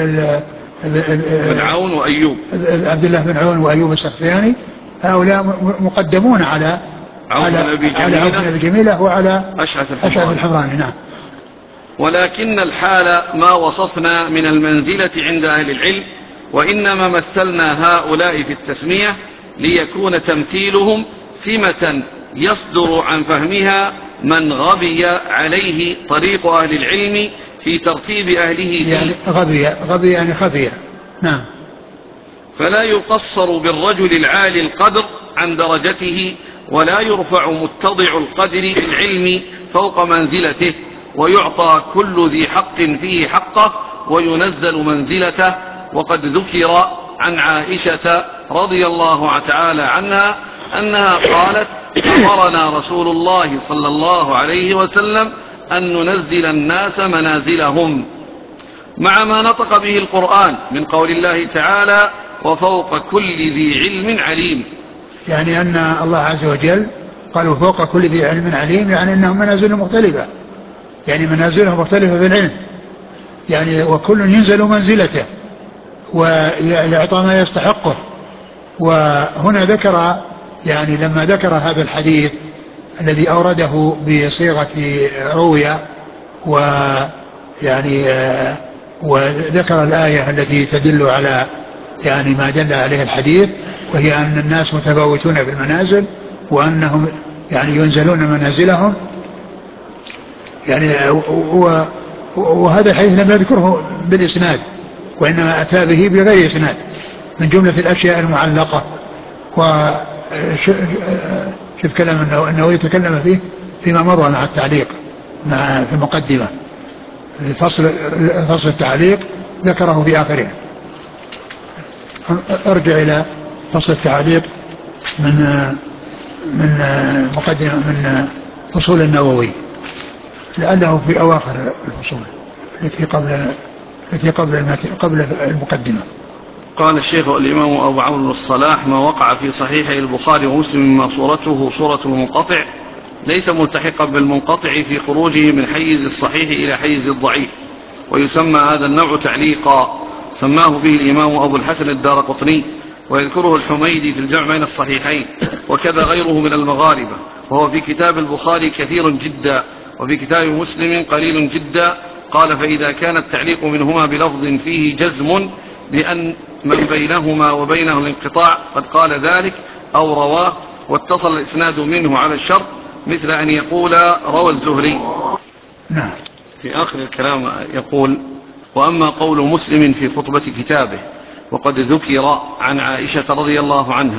ابن عون وأيوب، عبد الله بن عون وأيوب السختياني، هؤلاء مقدمون على عوف بن أبي جميلة وعلى أشعث الحمراني. نعم. ولكن الحال ما وصفنا من المنزلة عند أهل العلم، وإنما مثلنا هؤلاء في التسمية ليكون تمثيلهم سمة يصدر عن فهمها من غبي عليه طريق أهل العلم في ترتيب أهله فيه. يعني غبي يعني خبي. نعم. فلا يقصر بالرجل العالي القدر عن درجته، ولا يرفع متضع القدر في العلم فوق منزلته، ويعطى كل ذي حق فيه حقه وينزل منزلته. وقد ذكر عن عائشة رضي الله تعالى عنها أنها قالت: أمرنا رسول الله صلى الله عليه وسلم أن ننزل الناس منازلهم، مع ما نطق به القرآن من قول الله تعالى: وفوق كل ذي علم عليم. يعني أن الله عز وجل قال وفوق كل ذي علم عليم، يعني أنهم منازل مختلفة، يعني منازلهم مختلفة في العلم، يعني وكل ينزل منزلته ويعطى ما يستحقه. وهنا ذكر يعني لما ذكر هذا الحديث الذي أورده بصيغة روية، ويعني وذكر الآية التي تدل على يعني ما دل عليه الحديث، وهي أن الناس متفاوتون في المنازل وأنهم يعني ينزلون منازلهم. يعني وهذا الحديث لم يذكره بالإسناد، وإنما أتى به بغير إسناد من جملة الأشياء المعلقة. وشوف كلام أنه يتكلم فيه فيما مضى مع التعليق في المقدمة، فصل التعليق ذكره في آخره. ارجع إلى فصل التعليق من مقدمة من فصول النووي، لأنه في أواخر الفصول التي قبل المقدمة. قال الشيخ الإمام أبو عمرو الصلاح: ما وقع في صحيحي البخاري ومسلم مما صورته صورة المنقطع ليس ملتحقا بالمنقطع في خروجه من حيز الصحيح إلى حيز الضعيف، ويسمى هذا النوع تعليقا، سماه به الإمام أبو الحسن الدارقطني، ويذكره الحميدي في الجمع بين الصحيحين، وكذا غيره من المغاربة، وهو في كتاب البخاري كثير جدا، وفي كتاب مسلم قليل جدا. قال: فإذا كان التعليق منهما بلفظ فيه جزم لأن من بينهما وبينه الانقطاع قد قال ذلك أو رواه واتصل الإسناد منه على الشرط، مثل أن يقول روى الزهري. نعم. في آخر الكلام يقول: وأما قول مسلم في خطبة كتابه وقد ذكر عن عائشة رضي الله عنها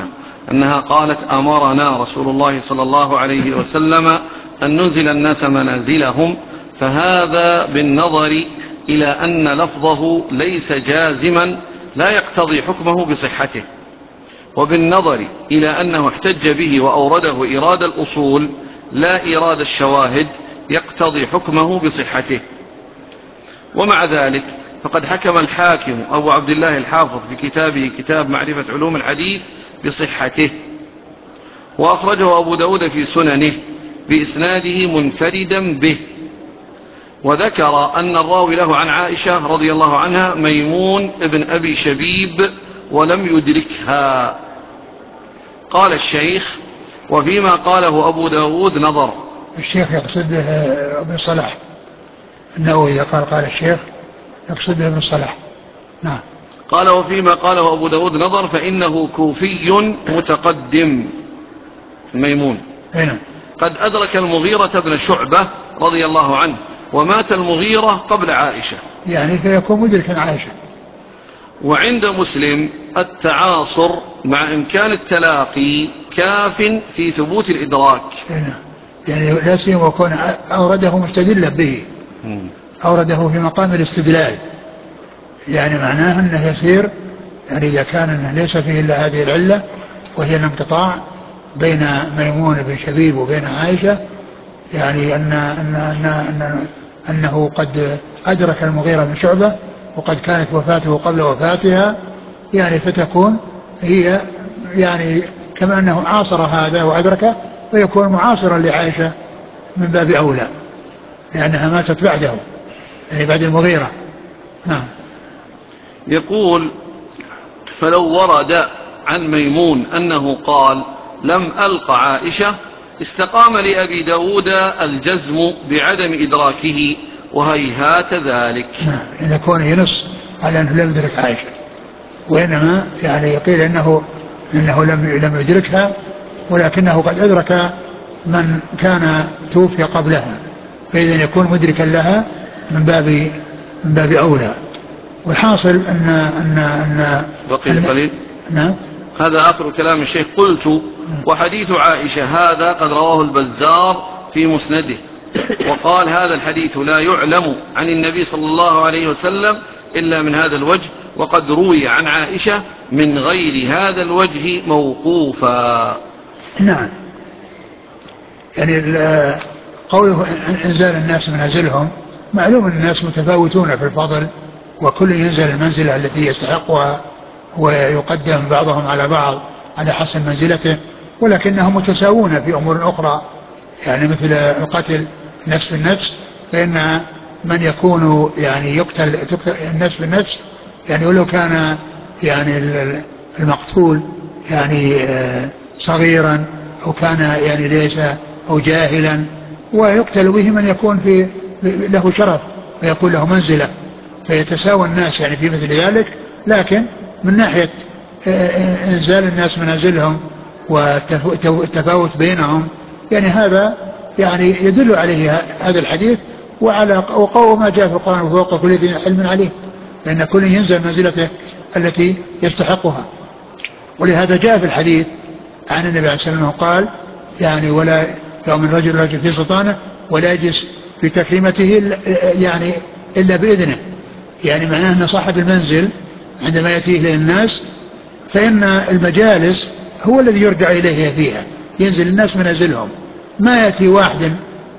أنها قالت: أمرنا رسول الله صلى الله عليه وسلم أن ننزل الناس منازلهم، فهذا بالنظر إلى أن لفظه ليس جازما لا يقتضي حكمه بصحته، وبالنظر إلى أنه احتج به وأورده إيراد الأصول لا إيراد الشواهد يقتضي حكمه بصحته. ومع ذلك فقد حكم الحاكم أبو عبد الله الحافظ في كتابه كتاب معرفة علوم الحديث بصحته، وأخرجه أبو داود في سننه بإسناده منفردا به، وذكر أن الراوي له عن عائشة رضي الله عنها ميمون ابن أبي شبيب ولم يدركها. قال الشيخ: وفيما قاله أبو داود نظر. الشيخ يقصد به ابن صلاح، أنه إذا قال الشيخ يقصد به ابن صلاح. نعم. قال: وفيما قاله أبو داود نظر، فإنه كوفي متقدم ميمون. هنا. قد أدرك المغيرة بن شعبة رضي الله عنه، ومات المغيرة قبل عائشة، يعني فيكون مدركا عائشة. وعند مسلم التعاصر مع إمكان التلاقي كاف في ثبوت الإدراك. هنا. يعني لا سيما وكون أورده مستدلا به، أورده في مقام الاستدلال، يعني معناه أنه يسير، يعني إذا كان أنه ليس فيه إلا هذه العلة وهي الانقطاع بين ميمون بن شبيب وبين عائشة، يعني أنه قد أدرك المغيرة بن شعبة وقد كانت وفاته قبل وفاتها، يعني فتكون هي يعني كما أنه عاصر هذا وأدركه، فيكون معاصرا لعائشة من باب أولى، لأنها ماتت بعده، يعني بعد المغيرة. نعم. يقول: فلو ورد عن ميمون أنه قال: لم ألق عائشة، استقام لأبي داود الجزم بعدم إدراكه، وهيهات ذلك. نعم. إذا كونه ينص على أنه لم يدرك عائشة، وإنما يعني قيل إنه لم يدركها، ولكنه قد أدرك من كان توفي قبلها، فإذا يكون مدركا لها من باب أولى. والحاصل أن بقي قليل. نعم. هذا آخر كلام الشيخ. قلت: وحديث عائشة هذا قد رواه البزار في مسنده، وقال: هذا الحديث لا يعلم عن النبي صلى الله عليه وسلم إلا من هذا الوجه، وقد روي عن عائشة من غير هذا الوجه موقوفا. نعم. يعني قوله انزال الناس منازلهم، معلوم ان الناس متفاوتون في الفضل، وكل ينزل المنزلة التي يستحقها، ويقدم بعضهم على بعض على حسب منزلته، ولكنهم متساوون في امور اخرى، يعني مثل القتل النفس بالنفس، فان من يكون يعني يقتل النفس بالنفس، يعني ولو كان يعني المقتول يعني صغيرا او كان يعني ليس او جاهلا، ويقتل به من يكون له شرف ويكون له منزلة، فيتساوى الناس يعني في مثل ذلك. لكن من ناحية انزال الناس منازلهم والتفاوت بينهم، يعني هذا يعني يدل عليه هذا الحديث، وقوله ما جاء في القرآن وفوق كل ذي علم عليه، لأن كل ينزل منزلته التي يستحقها. ولهذا جاء في الحديث عن النبي عليه الصلاة والسلام قال: يعني ولا يؤمن رجل في سلطانه ولا يجلس في تكريمته يعني إلا بإذنه، يعني معناه أن صاحب المنزل عندما يأتيه إليه الناس فإن المجالس هو الذي يرجع إليه فيها، ينزل الناس منازلهم، ما يأتي واحد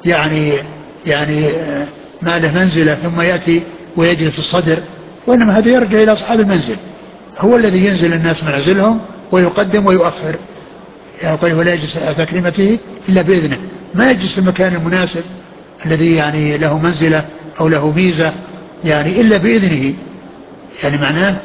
يعني ما له منزلة ثم يأتي ويجلس في الصدر، وإنما هذا يرجع إلى أصحاب المنزل، هو الذي ينزل الناس منازلهم ويقدم ويؤخر، يعني ولا يجلس على تكريمته إلا بإذنه، ما يجلس في المكان المناسب الذي يعني له منزلة أو له ميزة يعني إلا بإذنه، يعني معناه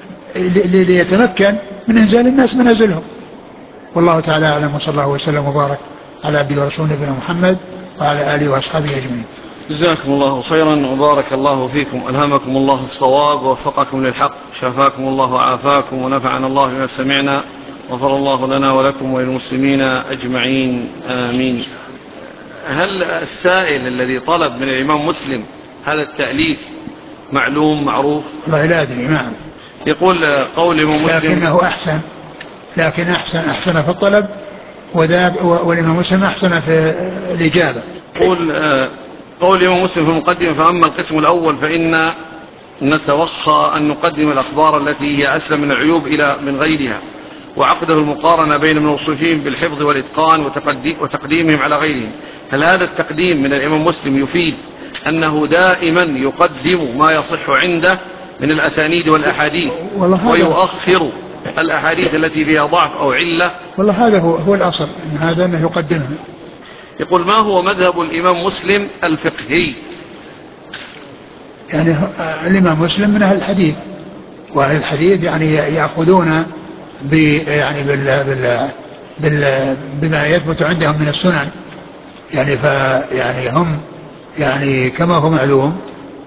ليتمكن من إنزال الناس منازلهم. والله تعالى أعلم، وصلى الله وسلم وبارك على عبده ورسوله نبينا محمد وعلى آله وأصحابه أجمعين. جزاكم الله خيرا وبارك الله فيكم، ألهمكم الله الصواب ووفقكم للحق، شفاكم الله وعافاكم، ونفعنا الله بما سمعنا، غفر الله لنا ولكم وللمسلمين أجمعين، آمين. هل السائل الذي طلب من الإمام مسلم هذا التأليف معلوم معروف؟ والله لا أدري، ما أعرف. يقول: قول الإمام مسلم، لكنه أحسن لكن أحسن في الطلب، والإمام مسلم أحسن في الإجابة. قول الإمام مسلم في المقدمة: فأما القسم الأول فإن نتوخى أن نقدم الأخبار التي هي أسلم من العيوب من غيرها، وعقده المقارنة بين الموصوفين بالحفظ والإتقان وتقديمهم على غيرهم. هل هذا التقديم من الإمام مسلم يفيد أنه دائما يقدم ما يصح عنده من الأسانيد والأحاديث ويؤخر الأحاديث التي فيها ضعف أو علة؟ والله هذا هو الأصل، إن هذا أنه يقدمها. يقول: ما هو مذهب الإمام مسلم الفقهي؟ يعني الإمام مسلم من أهل الحديث، وأهل الحديث يعني يأخذون يعني بما يثبت عندهم من السنن، يعني يعني هم يعني كما هو معلوم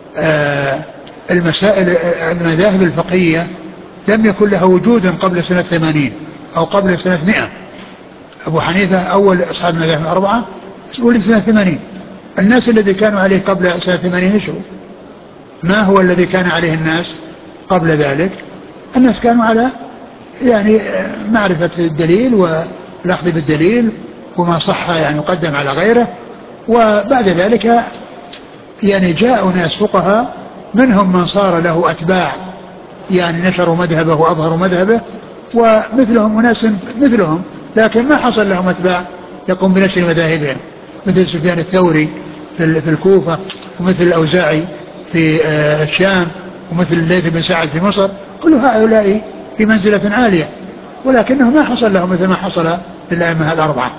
المذاهب الفقهية لم يكن لها وجودا قبل سنة 80 أو قبل سنة 100. أبو حنيفة أول أصحاب المذاهب الأربعة ولد سنة 80. الناس الذي كانوا عليه قبل سنة 80 يشعروا ما هو الذي كان عليه الناس قبل ذلك. الناس كانوا على يعني معرفة الدليل والأخذ بالدليل، وما صح يعني يقدم على غيره. وبعد ذلك يعني جاء ناس فقهاء منهم من صار له أتباع، يعني نشروا مذهبه وأظهروا مذهبه، ومثلهم أناس مثلهم لكن ما حصل لهم أتباع يقوم بنشر مذاهبهم، مثل سفيان الثوري في الكوفة، ومثل الأوزاعي في الشام، ومثل الليث بن سعد في مصر. كل هؤلاء في منزلة عالية، ولكنه ما حصل لهم مثل ما حصل للأئمة الأربعة.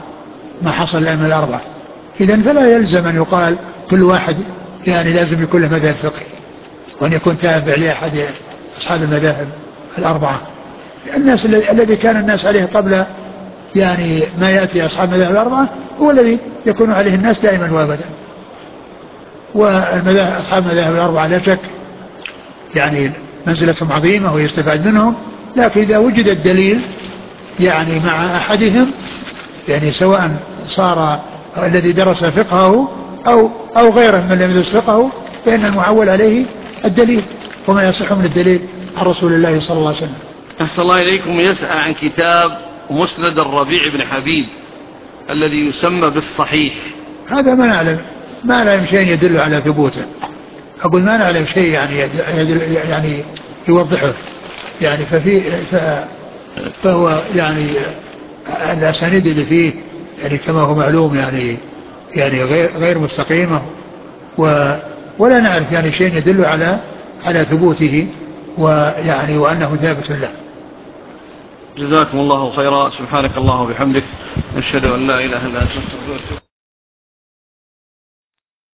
إذن فلا يلزم أن يقال كل واحد يعني لازم يكون له مذهب فقهي وأن يكون تابع لأحد أصحاب المذاهب الأربعة. الناس الذي كان الناس عليه قبل يعني ما يأتي أصحاب المذاهب الأربعة هو الذي يكون عليه الناس دائما وابدا. وأصحاب المذاهب الأربعة لا شك يعني منزلتهم عظيمة ويستفاد منهم، لكن إذا وجد الدليل يعني مع أحدهم، يعني سواء صار الذي درس فقهه أو غيره من لم يدرس فقهه، فإن المعول عليه الدليل وما يصح من الدليل عن رسول الله صلى الله عليه وسلم. أحسن الله إليكم. يسأل عن كتاب مسند الربيع بن حبيب الذي يسمى بالصحيح. هذا ما نعلم شيء يدل على ثبوته. أقول ما نعلم شيء يعني يوضحه، يعني فهو يعني الأسانيد اللي فيه يعني كما هو معلوم يعني غير مستقيمة، ولا نعرف يعني شيء يدل على ثبوته ويعني وأنه ثابت له. جزاكم الله خيرا. سبحانك اللهم وبحمدك، نشهد أن لا إله إلا أنت، نستغفرك.